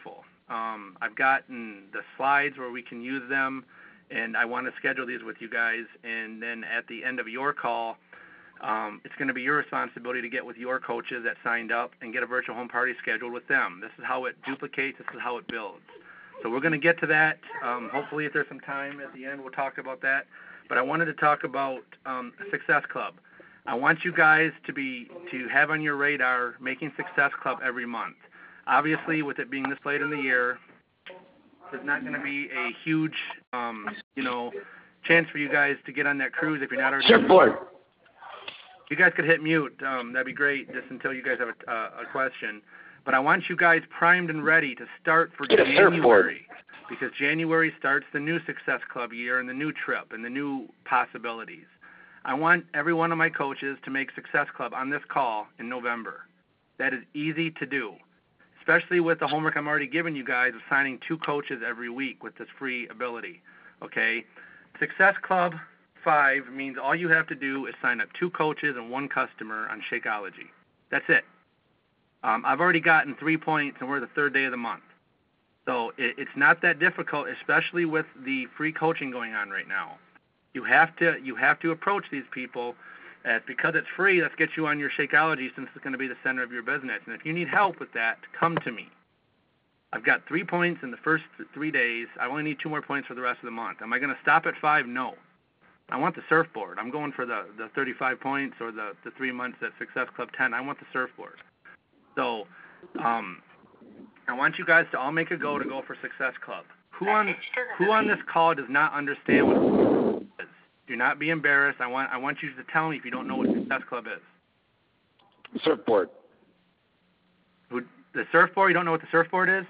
Um, I've gotten the slides where we can use them, and I want to schedule these with you guys. And then at the end of your call, um, it's going to be your responsibility to get with your coaches that signed up and get a virtual home party scheduled with them. This is how it duplicates. This is how it builds. So we're going to get to that. Um, hopefully, if there's some time at the end, we'll talk about that. But I wanted to talk about um, Success Club. I want you guys to be to have on your radar making Success Club every month. Obviously, with it being this late in the year, there's not going to be a huge, um, you know, chance for you guys to get on that cruise if you're not already. Surfboard. You guys could hit mute. Um, that'd be great, just until you guys have a, uh, a question. But I want you guys primed and ready to start for Get a January, surfboard. because January starts the new Success Club year and the new trip and the new possibilities. I want every one of my coaches to make Success Club on this call in November. That is easy to do, especially with the homework I'm already giving you guys of signing two coaches every week with this free ability. Okay? Success Club five means all you have to do is sign up two coaches and one customer on Shakeology. That's it. Um, I've already gotten three points, and we're the third day of the month. So it, it's not that difficult, especially with the free coaching going on right now. You have to you have to approach these people as, because it's free, let's get you on your Shakeology since it's going to be the center of your business. And if you need help with that, come to me. I've got three points in the first th- three days. I only need two more points for the rest of the month. Am I going to stop at five? No. I want the surfboard. I'm going for the, the thirty-five points or the, the three months at Success Club ten. I want the surfboard. So um, I want you guys to all make a go to go for Success Club. Who on who on this call does not understand what Success Club is? Do not be embarrassed. I want I want you to tell me if you don't know what Success Club is. Surfboard. Who, the surfboard? You don't know what the surfboard is?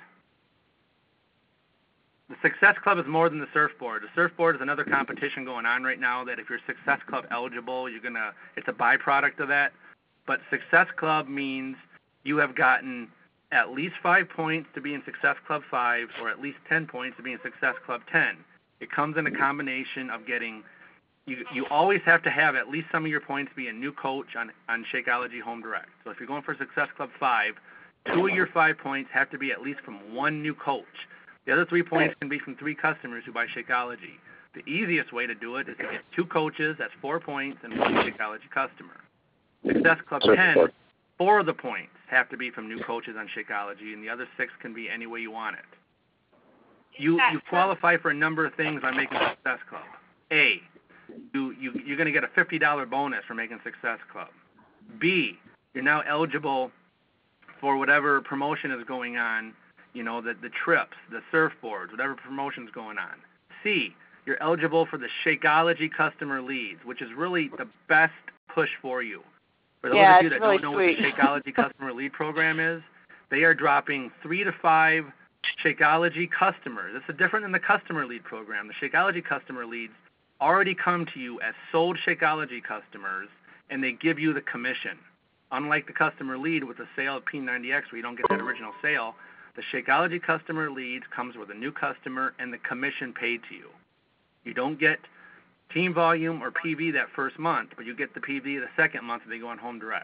The Success Club is more than the surfboard. The surfboard is another competition going on right now that if you're Success Club eligible, you're gonna it's a byproduct of that. But Success Club means you have gotten at least five points to be in Success Club five or at least ten points to be in Success Club ten. It comes in a combination of getting, you you always have to have at least some of your points be a new coach on, on Shakeology Home Direct. So if you're going for Success Club five, two of your five points have to be at least from one new coach. The other three points can be from three customers who buy Shakeology. The easiest way to do it is to get two coaches, that's four points, and one Shakeology customer. Success Club ten, four of the points have to be from new coaches on Shakeology, and the other six can be any way you want it. You you qualify for a number of things by making Success Club. A, you, you, you're going to get a fifty dollars bonus for making Success Club. B, you're now eligible for whatever promotion is going on, you know, the, the trips, the surfboards, whatever promotion's going on. C, you're eligible for the Shakeology customer leads, which is really the best push for you. For those yeah, of you that really don't know sweet. what the Shakeology customer lead program is, they are dropping three to five Shakeology customers. This is different than the customer lead program. The Shakeology customer leads already come to you as sold Shakeology customers, and they give you the commission. Unlike the customer lead with the sale of P ninety X where you don't get that original sale, the Shakeology customer lead comes with a new customer and the commission paid to you. You don't get team volume or P V that first month, but you get the P V the second month if they go on Home Direct.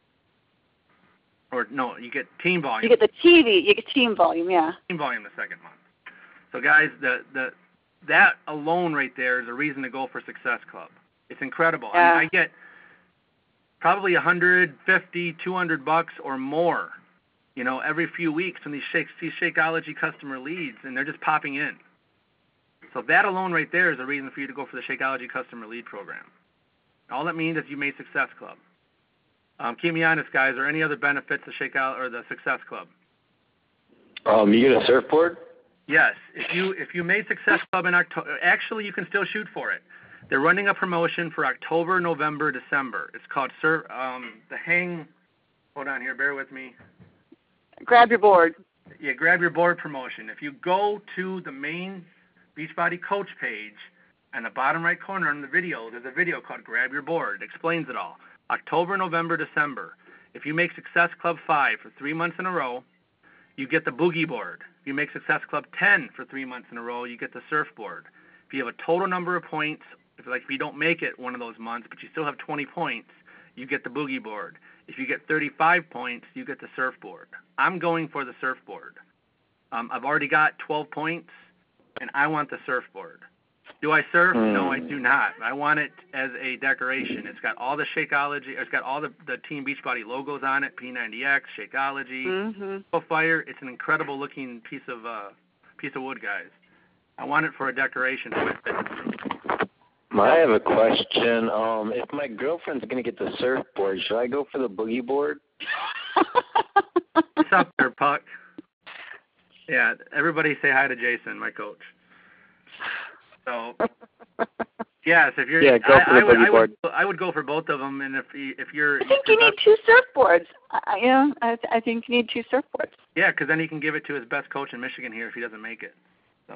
Or no, you get team volume. You get the T V, you get team volume, yeah. Team volume the second month. So guys, the the that alone right there is a reason to go for Success Club. It's incredible. Yeah. I mean, I get probably one hundred fifty, two hundred bucks or more, you know, every few weeks from these Shake, these Shakeology customer leads, and they're just popping in. So that alone right there is a reason for you to go for the Shakeology customer lead program. All that means is you made Success Club. Um, keep me honest, guys. Are there any other benefits of Shakeology or the Success Club? Um, you get a surfboard? Yes. If you if you made Success Club in October, actually you can still shoot for it. They're running a promotion for October, November, December. It's called Sur- um, the Hang. Hold on here. Bear with me. Grab your board. Yeah, grab your board promotion. If you go to the main Beachbody Coach page, on the bottom right corner in the video, there's a video called Grab Your Board. It explains it all. October, November, December. If you make Success Club five for three months in a row, you get the Boogie Board. If you make Success Club ten for three months in a row, you get the Surfboard. If you have a total number of points, if like if you don't make it one of those months, but you still have twenty points, you get the Boogie Board. If you get thirty-five points, you get the Surfboard. I'm going for the Surfboard. Um, I've already got twelve points, and I want the surfboard. Do I surf? Mm. No, I do not. I want it as a decoration. It's got all the Shakeology, it's got all the, the Team Beachbody logos on it, P ninety X, Shakeology, Mm-hmm. Fire. It's an incredible looking piece of uh, piece of wood, guys. I want it for a decoration for my fitness room. I have a question. Um, if my girlfriend's gonna get the surfboard, should I go for the boogie board? What's up there, Puck? Yeah, everybody say hi to Jason, my coach. So, yes, if you're, Yeah, go I, for the I would, boogie I board. would, I would go for both of them. And if you, if you're, I think you need two surfboards. I, you know, I, I think you need two surfboards. yeah, because then he can give it to his best coach in Michigan here if he doesn't make it. So,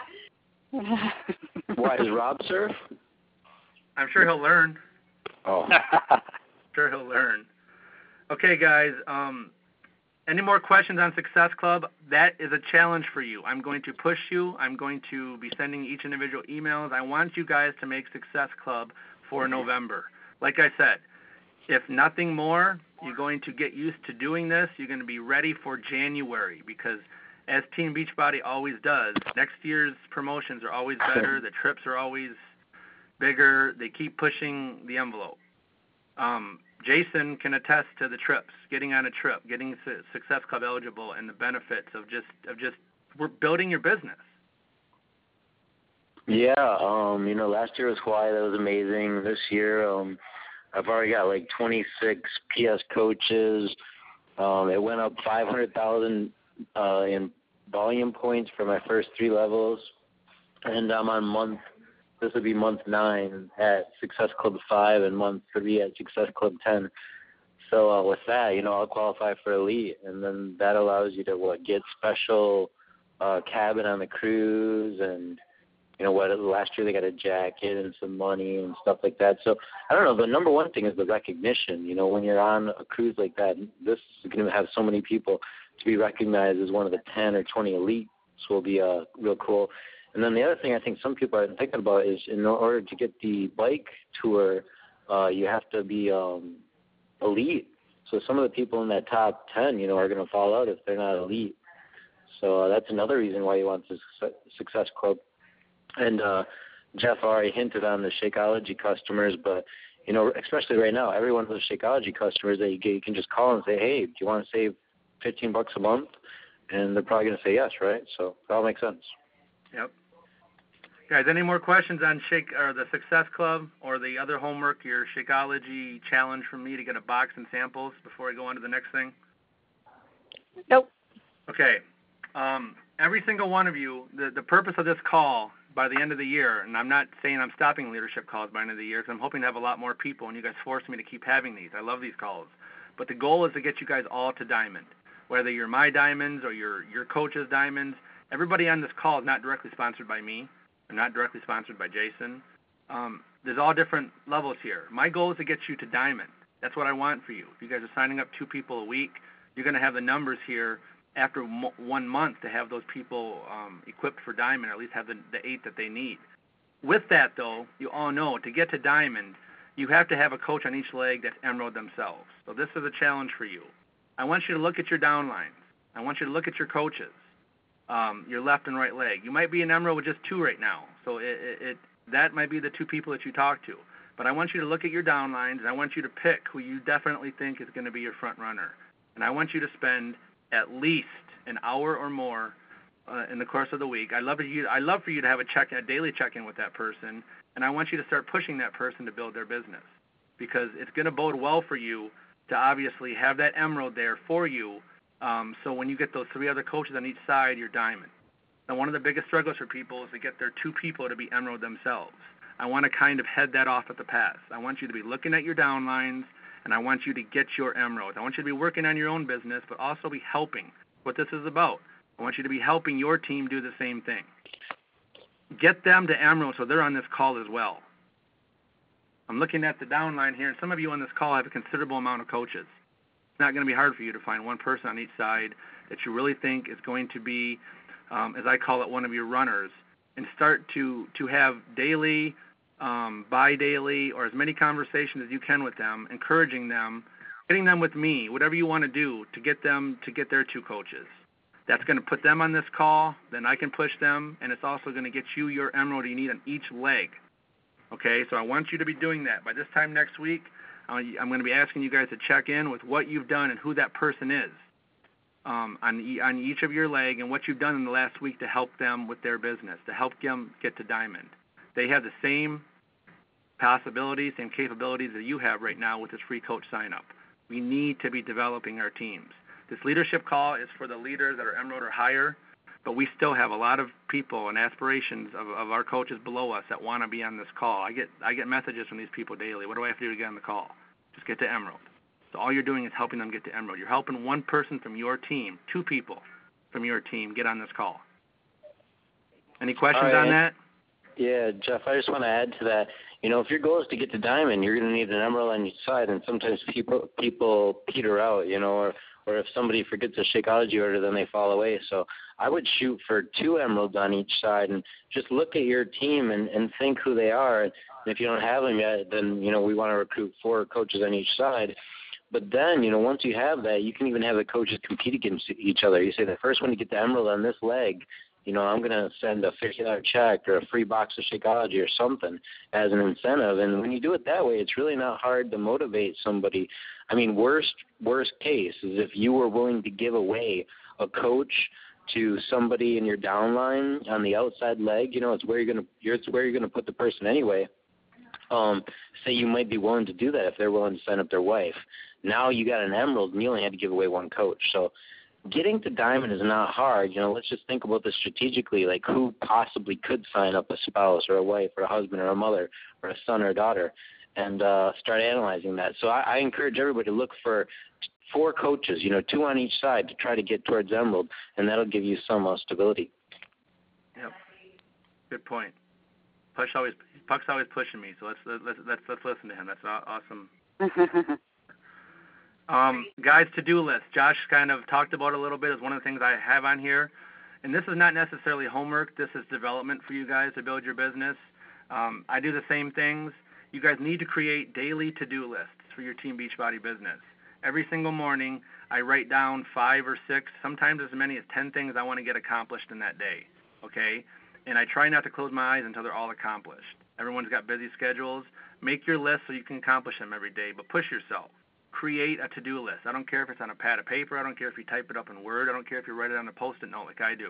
Why, does Rob surf? I'm sure he'll learn. Oh. Sure he'll learn. Okay, guys. Um, any more questions on Success Club? That is a challenge for you. I'm going to push you. I'm going to be sending each individual emails. I want you guys to make Success Club for November. Like I said, if nothing more, you're going to get used to doing this. You're going to be ready for January because as Team Beachbody always does, next year's promotions are always better. The trips are always bigger. They keep pushing the envelope. Um, Jason can attest to the trips, getting on a trip, getting Su- Success Club eligible, and the benefits of just of just we're building your business. Yeah, um, you know, last year was Hawaii. That was amazing. This year, um, I've already got like twenty-six P S coaches. Um, it went up five hundred thousand uh, in volume points for my first three levels, and I'm on month. This would be month nine at Success Club five and month three at Success Club ten. So uh, with that, you know, I'll qualify for Elite, and then that allows you to what get special uh, cabin on the cruise, and you know what? Last year they got a jacket and some money and stuff like that. So I don't know. The number one thing is the recognition. You know, when you're on a cruise like that, this is going to have so many people to be recognized as one of the ten or twenty elites will be uh, real cool. And then the other thing I think some people are thinking about is in order to get the bike tour, uh, you have to be um, elite. So some of the people in that top ten, you know, are going to fall out if they're not elite. So uh, that's another reason why you want the Success Club. And uh, Jeff already hinted on the Shakeology customers, but, you know, especially right now, every one of those Shakeology customers that you get, you can just call and say, hey, do you want to save fifteen bucks a month? And they're probably going to say yes, right? So it all makes sense. Yep. Guys, any more questions on Shake or the Success Club or the other homework, your Shakeology challenge from me to get a box and samples before I go on to the next thing? Nope. Okay. Um, every single one of you, the, the purpose of this call by the end of the year, and I'm not saying I'm stopping leadership calls by the end of the year because I'm hoping to have a lot more people, and you guys force me to keep having these. I love these calls. But the goal is to get you guys all to Diamond, whether you're my Diamonds or your your coach's Diamonds. Everybody on this call is not directly sponsored by me. I'm not directly sponsored by Jason. Um, there's all different levels here. My goal is to get you to Diamond. That's what I want for you. If you guys are signing up two people a week, you're going to have the numbers here after mo- one month to have those people um, equipped for Diamond, or at least have the, the eight that they need. With that, though, you all know to get to Diamond, you have to have a coach on each leg that's Emerald themselves. So this is a challenge for you. I want you to look at your downlines. I want you to look at your coaches. Um, your left and right leg. You might be an Emerald with just two right now, so it, it, it that might be the two people that you talk to. But I want you to look at your downlines, and I want you to pick who you definitely think is going to be your front runner. And I want you to spend at least an hour or more uh, in the course of the week. I love for you. I love for you to have a check, a daily check-in with that person, and I want you to start pushing that person to build their business because it's going to bode well for you to obviously have that Emerald there for you. Um, so when you get those three other coaches on each side, you're Diamond. Now, one of the biggest struggles for people is to get their two people to be Emerald themselves. I want to kind of head that off at the pass. I want you to be looking at your downlines, and I want you to get your Emerald. I want you to be working on your own business, but also be helping. What this is about. I want you to be helping your team do the same thing. Get them to Emerald so they're on this call as well. I'm looking at the downline here, and some of you on this call have a considerable amount of coaches. It's not going to be hard for you to find one person on each side that you really think is going to be, um, as I call it, one of your runners, and start to, to have daily, um, bi-daily, or as many conversations as you can with them, encouraging them, getting them with me, whatever you want to do to get them to get their two coaches. That's going to put them on this call. Then I can push them, and it's also going to get you your emerald you need on each leg. Okay, so I want you to be doing that. By this time next week, I'm going to be asking you guys to check in with what you've done and who that person is um, on, e- on each of your leg and what you've done in the last week to help them with their business, to help them get to diamond. They have the same possibilities, same capabilities that you have right now with this free coach sign-up. We need to be developing our teams. This leadership call is for the leaders that are emerald or higher, but we still have a lot of people and aspirations of, of our coaches below us that want to be on this call. I get I get messages from these people daily. What do I have to do to get on the call? Just get to emerald. So all you're doing is helping them get to emerald. You're helping one person from your team, two people from your team get on this call. Any questions right. on that? Yeah, Jeff, I just want to add to that. You know, if your goal is to get to diamond, you're going to need an emerald on each side, and sometimes people people peter out, you know, or or if somebody forgets a Shakeology order, then they fall away. So I would shoot for two emeralds on each side and just look at your team and, and think who they are. And if you don't have them yet, then, you know, we want to recruit four coaches on each side. But then, you know, once you have that, you can even have the coaches compete against each other. You say the first one to get the emerald on this leg, you know, I'm going to send a fifty dollar check or a free box of Shakeology or something as an incentive. And when you do it that way, it's really not hard to motivate somebody. I mean, worst worst case is if you were willing to give away a coach to somebody in your downline on the outside leg, you know, it's where you're going to it's where you're going to put the person anyway. Um, say you might be willing to do that if they're willing to sign up their wife. Now you got an emerald and you only had to give away one coach. So getting to diamond is not hard. You know, let's just think about this strategically, like who possibly could sign up a spouse or a wife or a husband or a mother or a son or a daughter, and uh, start analyzing that. So I, I encourage everybody to look for four coaches, you know, two on each side to try to get towards emerald, and that'll give you some uh, stability. Yep. Good point. Push always, Puck's always pushing me, so let's let's let's let's listen to him. That's awesome. Um, guys, to-do list. Josh kind of talked about it a little bit as one of the things I have on here. And this is not necessarily homework. This is development for you guys to build your business. Um, I do the same things. You guys need to create daily to-do lists for your Team Beachbody business. Every single morning, I write down five or six, sometimes as many as ten things I want to get accomplished in that day, okay? And I try not to close my eyes until they're all accomplished. Everyone's got busy schedules. Make your list so you can accomplish them every day, but push yourself. Create a to-do list. I don't care if it's on a pad of paper. I don't care if you type it up in Word. I don't care if you write it on a Post-it note like I do.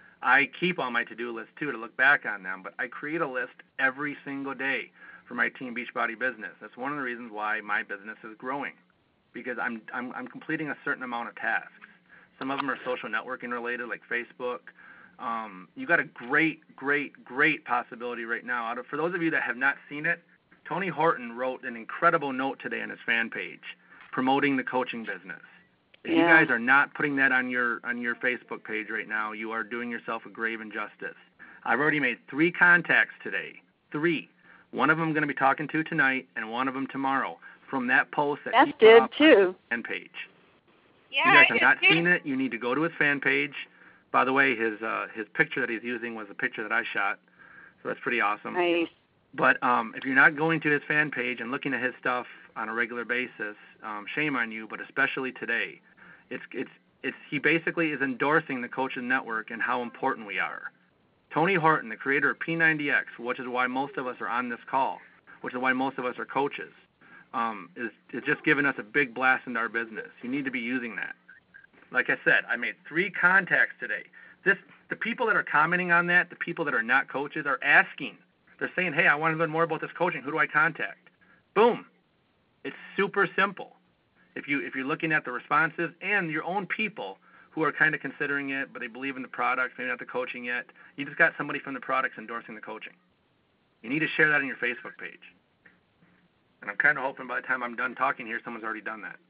I keep all my to-do lists, too, to look back on them, but I create a list every single day for my Team Beachbody business. That's one of the reasons why my business is growing, because I'm, I'm, I'm completing a certain amount of tasks. Some of them are social networking related, like Facebook. Um, you got a great, great, great possibility right now. Out of, for those of you that have not seen it, Tony Horton wrote an incredible note today on his fan page promoting the coaching business. If yeah. you guys are not putting that on your on your Facebook page right now, you are doing yourself a grave injustice. I've already made three contacts today. Three. One of them I'm going to be talking to tonight, and one of them tomorrow from that post that That's he put good up too. on his fan page. Yeah, you guys have not good. seen it, you need to go to his fan page. By the way, his uh, his picture that he's using was a picture that I shot, so that's pretty awesome. Nice. But um, if you're not going to his fan page and looking at his stuff on a regular basis, um, shame on you, but especially today. It's it's it's he basically is endorsing the Coaches Network and how important we are. Tony Horton, the creator of P ninety X, which is why most of us are on this call, which is why most of us are coaches, um, is, is just giving us a big blast into our business. You need to be using that. Like I said, I made three contacts today. This the people that are commenting on that, the people that are not coaches, are asking. They're saying, hey, I want to learn more about this coaching. Who do I contact? Boom. It's super simple. If, you, if you're looking at the responses and your own people who are kind of considering it, but they believe in the products, maybe not the coaching yet, you just got somebody from the products endorsing the coaching. You need to share that on your Facebook page. And I'm kind of hoping by the time I'm done talking here, someone's already done that.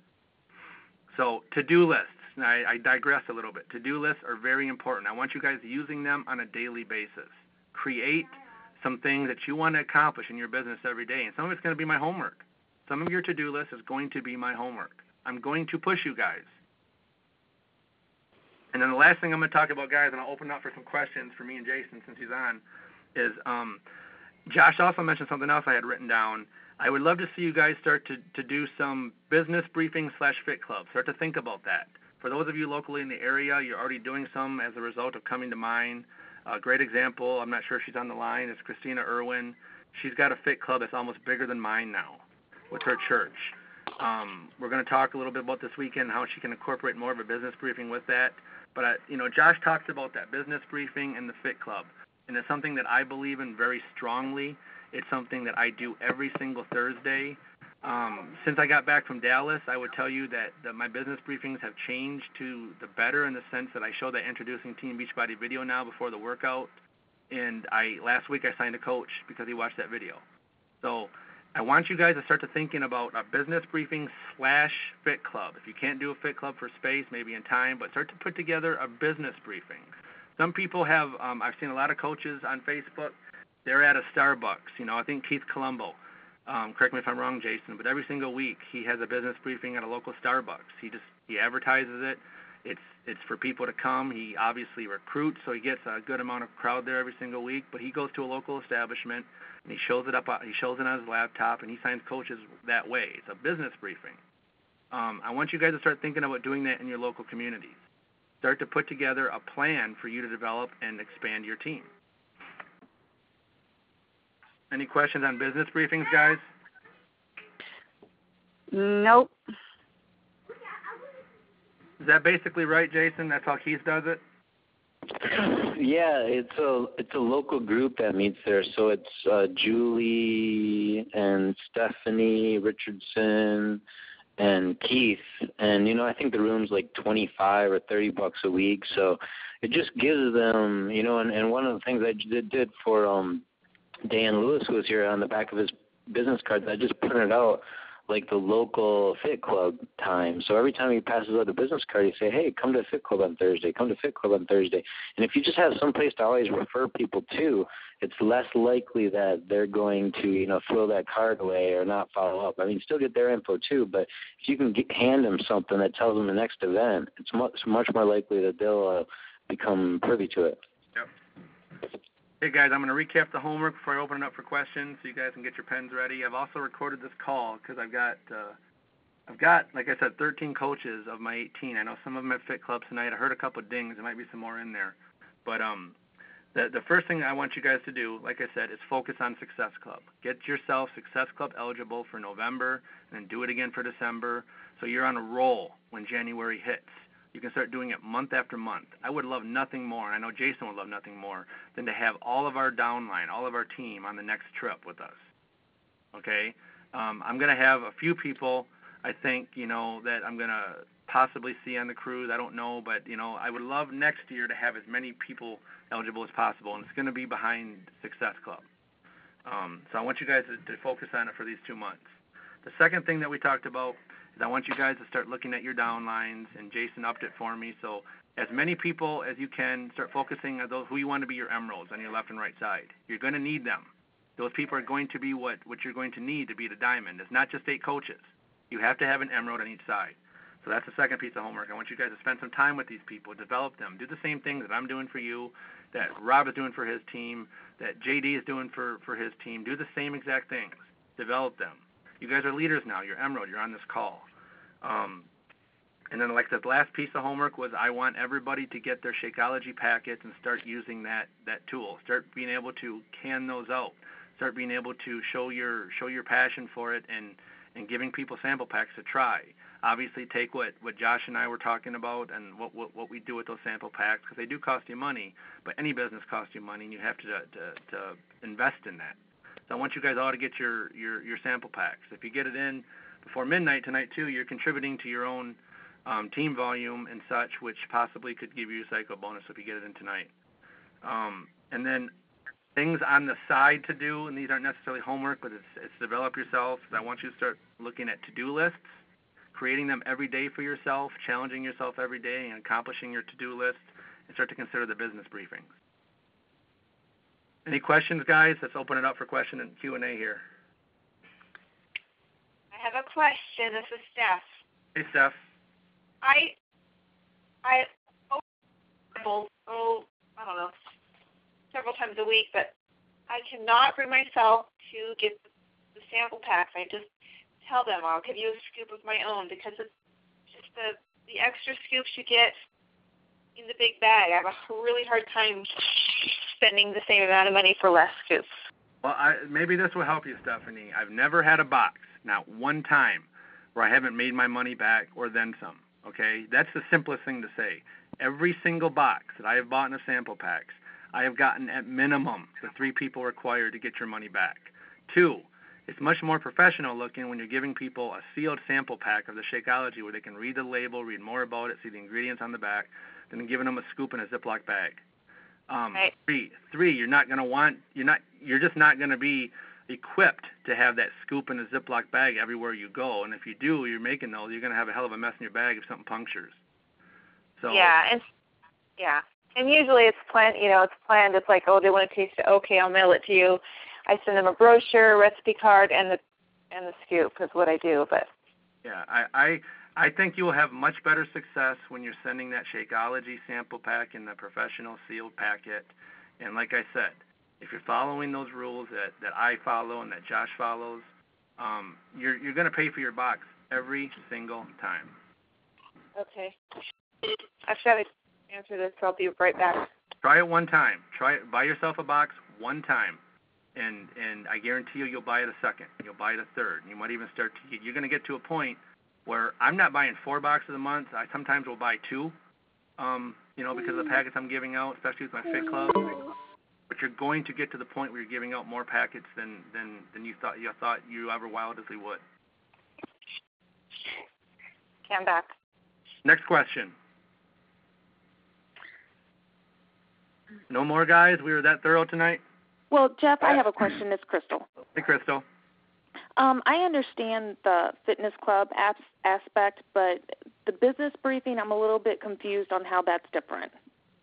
So to-do lists. Now, I, I digress a little bit. To-do lists are very important. I want you guys using them on a daily basis. Create some things that you want to accomplish in your business every day. And some of it's going to be my homework. Some of your to-do list is going to be my homework. I'm going to push you guys. And then the last thing I'm going to talk about, guys, and I'll open up for some questions for me and Jason since he's on, is um, Josh also mentioned something else I had written down. I would love to see you guys start to, to do some business briefing slash fit club. Start to think about that. For those of you locally in the area, you're already doing some as a result of coming to mine. A great example, I'm not sure if she's on the line, is Christina Irwin. She's got a fit club that's almost bigger than mine now with her church. Um, we're going to talk a little bit about this weekend, how she can incorporate more of a business briefing with that. But, I, you know, Josh talked about that business briefing and the fit club. And it's something that I believe in very strongly. It's something that I do every single Thursday. Um, since I got back from Dallas, I would tell you that, that my business briefings have changed to the better in the sense that I show that introducing Team Beachbody video now before the workout. And I last week I signed a coach because he watched that video. So I want you guys to start to thinking about a business briefing slash fit club. If you can't do a fit club for space, maybe in time, but start to put together a business briefing. Some people have, um, I've seen a lot of coaches on Facebook, they're at a Starbucks. You know, I think Keith Colombo. Um, correct me if I'm wrong, Jason, but every single week he has a business briefing at a local Starbucks. He just he advertises it. It's it's for people to come. He obviously recruits, so he gets a good amount of crowd there every single week. But he goes to a local establishment and he shows it up. He shows it on his laptop and he signs coaches that way. It's a business briefing. Um, I want you guys to start thinking about doing that in your local communities. Start to put together a plan for you to develop and expand your team. Any questions on business briefings, guys? Nope. Is that basically right, Jason? That's how Keith does it? Yeah, it's a it's a local group that meets there. So it's uh, Julie and Stephanie Richardson and Keith, and you know I think the room's like twenty-five or thirty bucks a week. So it just gives them, you know, and, and one of the things I did, did for um. Dan Lewis was here on the back of his business cards. I just printed out like the local Fit Club time. So every time he passes out a business card, he say, hey, come to Fit Club on Thursday, come to Fit Club on Thursday. And if you just have some place to always refer people to, it's less likely that they're going to, you know, throw that card away or not follow up. I mean, still get their info too, but if you can get, hand them something that tells them the next event, it's much, much more likely that they'll uh, become privy to it. Yep. Hey guys, I'm going to recap the homework before I open it up for questions, so you guys can get your pens ready. I've also recorded this call because I've got, uh, I've got, like I said, thirteen coaches of my eighteen. I know some of them at Fit Club tonight. I heard a couple of dings. There might be some more in there, but um, the the first thing I want you guys to do, like I said, is focus on Success Club. Get yourself Success Club eligible for November, and then do it again for December, so you're on a roll when January hits. You can start doing it month after month. I would love nothing more, and I know Jason would love nothing more, than to have all of our downline, all of our team on the next trip with us. Okay? Um, I'm going to have a few people, I think, you know, that I'm going to possibly see on the cruise. I don't know, but, you know, I would love next year to have as many people eligible as possible, and it's going to be behind Success Club. Um, so I want you guys to, to focus on it for these two months. The second thing that we talked about is I want you guys to start looking at your downlines, and Jason upped it for me. So as many people as you can, start focusing on those who you want to be your emeralds on your left and right side. You're going to need them. Those people are going to be what, what you're going to need to be the diamond. It's not just eight coaches. You have to have an emerald on each side. So that's the second piece of homework. I want you guys to spend some time with these people, develop them, do the same things that I'm doing for you, that Rob is doing for his team, that J D is doing for, for his team. Do the same exact things. Develop them. You guys are leaders now. You're emerald. You're on this call. Um, and then, like the last piece of homework was, I want everybody to get their Shakeology packets and start using that that tool. Start being able to can those out. Start being able to show your show your passion for it and and giving people sample packs to try. Obviously, take what, what Josh and I were talking about and what what, what we do with those sample packs, because they do cost you money. But any business costs you money, and you have to to, to invest in that. So I want you guys all to get your, your, your sample packs. If you get it in before midnight tonight, too, you're contributing to your own um, team volume and such, which possibly could give you a cycle bonus if you get it in tonight. Um, and then things on the side to do, and these aren't necessarily homework, but it's, it's develop yourself. I want you to start looking at to-do lists, creating them every day for yourself, challenging yourself every day, and accomplishing your to-do list, and start to consider the business briefings. Any questions, guys? Let's open it up for question and Q and A here. I have a question. This is Steph. Hey, Steph. I, I, oh, oh, I don't know, several times a week, but I cannot bring myself to get the sample packs. I just tell them I'll give you a scoop of my own because it's just the, the extra scoops you get in the big bag. I have a really hard time spending the same amount of money for less scoops. Well, I, maybe this will help you, Stephanie. I've never had a box, not one time, where I haven't made my money back or then some, okay? That's the simplest thing to say. Every single box that I have bought in a sample packs, I have gotten at minimum the three people required to get your money back. Two, it's much more professional looking when you're giving people a sealed sample pack of the Shakeology where they can read the label, read more about it, see the ingredients on the back, than giving them a scoop in a Ziploc bag. Um, right. Three, three, you're not going to want, you're not, you're just not going to be equipped to have that scoop in a Ziploc bag everywhere you go. And if you do, you're making those, you're going to have a hell of a mess in your bag if something punctures. So yeah, and yeah, and usually it's planned. You know, it's planned. It's like, oh, they want to taste it. Okay, I'll mail it to you. I send them a brochure, recipe card, and the and the scoop is what I do. But yeah, I I, I think you will have much better success when you're sending that Shakeology sample pack in the professional sealed packet. And like I said, if you're following those rules that, that I follow and that Josh follows, um, you're you're going to pay for your box every single time. okay, I've got to answer this. So I'll be right back. Try it one time. Try it. Buy yourself a box one time, and and I guarantee you, you'll buy it a second. You'll buy it a third. You might even start to. You're going to get to a point where I'm not buying four boxes a month. I sometimes will buy two, um, you know, because of the packets I'm giving out, especially with my Fit Club. But you're going to get to the point where you're giving out more packets than than, than you thought you thought you ever wildly would. Okay, I'm back. Next question. No more, guys? We were that thorough tonight? Well, Jeff, I have a question. It's Crystal. Hey, Crystal. Um, I understand the fitness club as- aspect, but the business briefing, I'm a little bit confused on how that's different.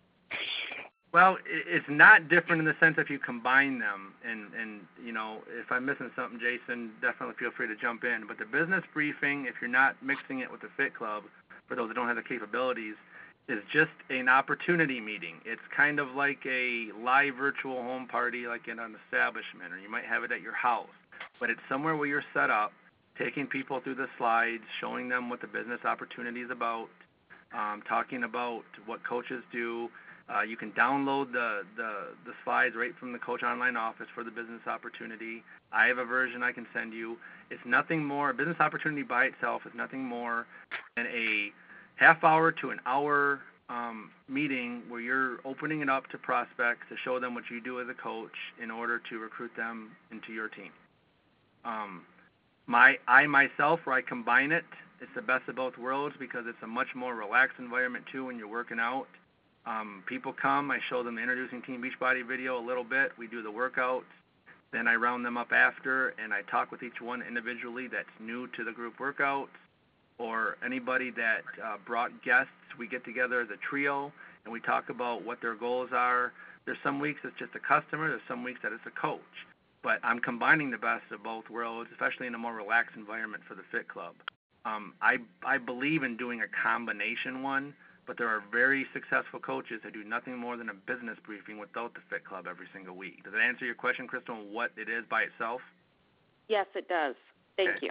Well, it's not different in the sense if you combine them, and, and you know, if I'm missing something, Jason, definitely feel free to jump in. But the business briefing, if you're not mixing it with the Fit Club, for those that don't have the capabilities, is just an opportunity meeting. It's kind of like a live virtual home party like in an establishment, or you might have it at your house. But it's somewhere where you're set up, taking people through the slides, showing them what the business opportunity is about, um, talking about what coaches do. Uh, you can download the, the, the slides right from the Coach Online office for the business opportunity. I have a version I can send you. It's nothing more. Business opportunity by itself is nothing more than a half hour to an hour um, meeting where you're opening it up to prospects to show them what you do as a coach in order to recruit them into your team. Um, my I myself, where I combine it, it's the best of both worlds because it's a much more relaxed environment too when you're working out. Um, people come, I show them the Introducing Team Beachbody video a little bit. We do the workouts. Then I round them up after, and I talk with each one individually that's new to the group workouts, or anybody that uh, brought guests. We get together as a trio, and we talk about what their goals are. There's some weeks it's just a customer. There's some weeks that it's a coach. But I'm combining the best of both worlds, especially in a more relaxed environment for the Fit Club. Um, I, I believe in doing a combination one, but there are very successful coaches that do nothing more than a business briefing without the Fit Club every single week. Does that answer your question, Crystal, on what it is by itself? Yes, it does. Thank Okay. you.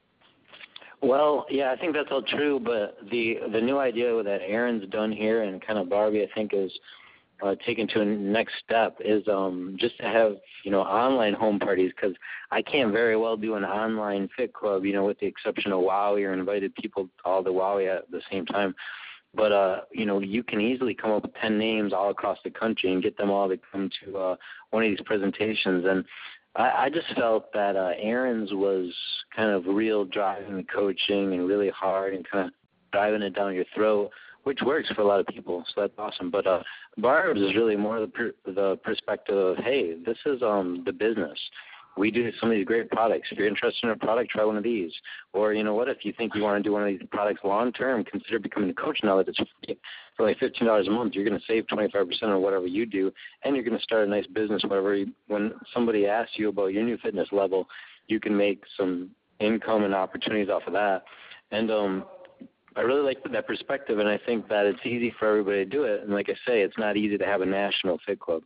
Well, yeah, I think that's all true, but the the new idea that Aaron's done here and kind of Barbie, I think, is uh, taken to a next step is um, just to have, you know, online home parties, because I can't very well do an online Fit Club, you know, with the exception of Wowie or invited people all to Wowie at the same time. But, uh, you know, you can easily come up with ten names all across the country and get them all to come to uh, one of these presentations. And I, I just felt that uh, Aaron's was kind of real driving the coaching and really hard and kind of driving it down your throat, which works for a lot of people, so that's awesome. But uh, Barb's is really more the, per, the perspective of, hey, this is um, the business. We do some of these great products. If you're interested in a product, try one of these. Or, you know what, if you think you want to do one of these products long-term, consider becoming a coach now that it's for like fifteen dollars a month. You're going to save twenty-five percent on whatever you do, and you're going to start a nice business whenever you, when somebody asks you about your new fitness level, you can make some income and opportunities off of that. And um, I really like that perspective, and I think that it's easy for everybody to do it. And like I say, it's not easy to have a national Fit Club.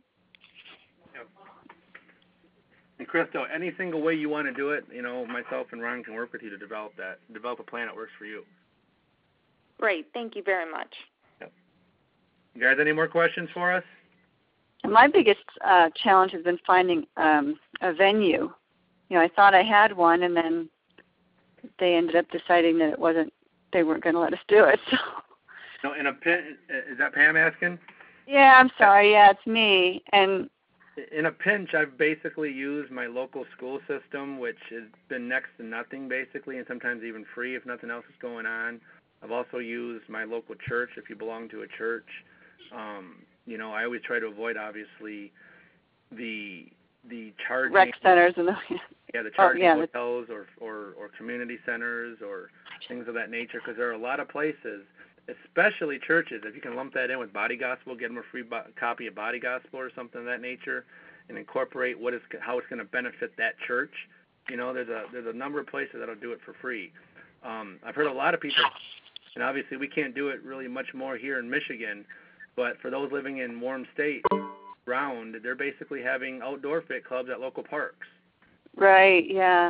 And Crystal, any single way you want to do it, you know, myself and Ron can work with you to develop that, develop a plan that works for you. Great. Thank you very much. Yep. You guys, any more questions for us? My biggest uh, challenge has been finding um, a venue. You know, I thought I had one, and then they ended up deciding that it wasn't. They weren't going to let us do it. So. No, in a pin, is that Pam asking? Yeah, I'm sorry. Yeah, it's me. And in a pinch, I've basically used my local school system, which has been next to nothing basically, and sometimes even free if nothing else is going on. I've also used my local church if you belong to a church. Um, you know, I always try to avoid, obviously, the the charging rec centers and the yeah the charging oh, yeah, hotels or, or or community centers or things of that nature, because there are a lot of places, especially churches. If you can lump that in with Body Gospel, get them a free bo- copy of Body Gospel or something of that nature, and incorporate what is how it's going to benefit that church. You know, there's a there's a number of places that'll do it for free. Um, I've heard a lot of people, and obviously we can't do it really much more here in Michigan, but for those living in warm states around, they're basically having outdoor fit clubs at local parks. Right. Yeah.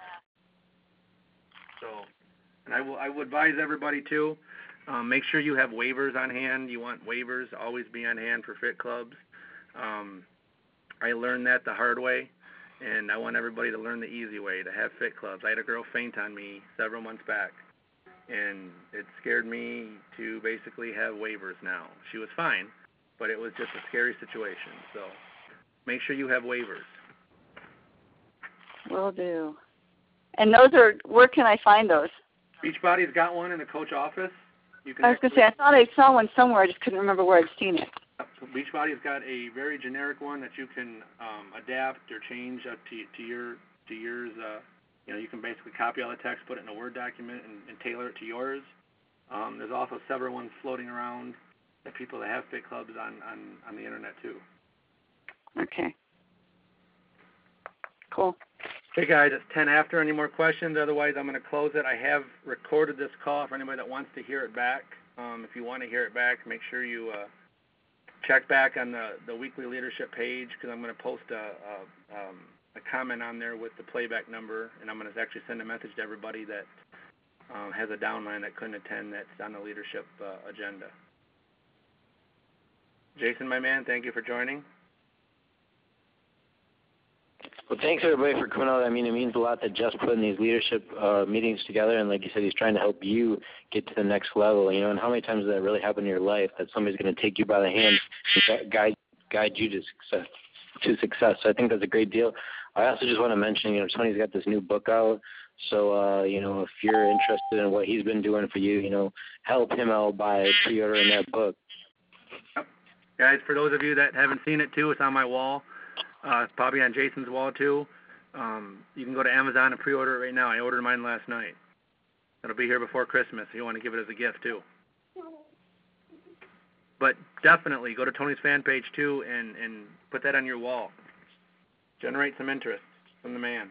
So, and I will I would advise everybody too. Um, make sure you have waivers on hand. You want waivers to always be on hand for fit clubs. Um, I learned that the hard way, and I want everybody to learn the easy way, to have fit clubs. I had a girl faint on me several months back, and it scared me to basically have waivers now. She was fine, but it was just a scary situation. So make sure you have waivers. Will do. And those are, where can I find those? Beachbody's got one in the coach office. You can I was going to say, I thought I saw one somewhere. I just couldn't remember where I'd seen it. So Beachbody's got a very generic one that you can um, adapt or change up to, to your to yours. Uh, you know, you can basically copy all the text, put it in a Word document, and, and tailor it to yours. Um, there's also several ones floating around that people that have fit clubs on, on, on the internet too. Okay. Cool. Okay, guys, it's ten after. Any more questions? Otherwise, I'm going to close it. I have recorded this call for anybody that wants to hear it back. Um, if you want to hear it back, make sure you uh, check back on the, the weekly leadership page, because I'm going to post a, a, um, a comment on there with the playback number, and I'm going to actually send a message to everybody that um, has a downline that couldn't attend that's on the leadership uh, agenda. Jason, my man, thank you for joining. Well, thanks everybody for coming out. I mean, it means a lot that Jeff's putting these leadership uh, meetings together, and like you said, he's trying to help you get to the next level. You know, and how many times does that really happen in your life, that somebody's going to take you by the hand and guide guide you to success? To success. So I think that's a great deal. I also just want to mention, you know, Tony's got this new book out. So, uh, you know, if you're interested in what he's been doing for you, you know, help him out by pre-ordering that book. Yep. Guys, for those of you that haven't seen it too, it's on my wall. Uh, it's probably on Jason's wall too. Um, you can go to Amazon and pre-order it right now. I ordered mine last night. It'll be here before Christmas if you want to give it as a gift too. But definitely go to Tony's fan page too and, and put that on your wall. Generate some interest from the man.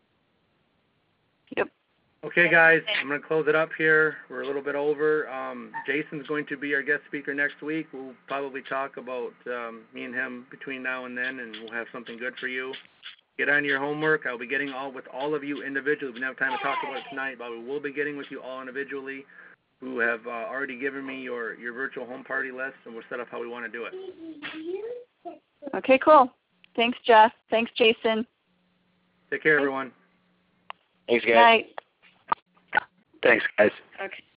Yep. Okay, guys, I'm going to close it up here. We're a little bit over. Um, Jason's going to be our guest speaker next week. We'll probably talk about um, me and him between now and then, and we'll have something good for you. Get on your homework. I'll be getting all with all of you individually. We didn't have time to talk about it tonight, but we will be getting with you all individually who have uh, already given me your, your virtual home party list, and we'll set up how we want to do it. Okay, cool. Thanks, Jeff. Thanks, Jason. Take care, everyone. Thanks, guys. Night. Thanks, guys. Okay.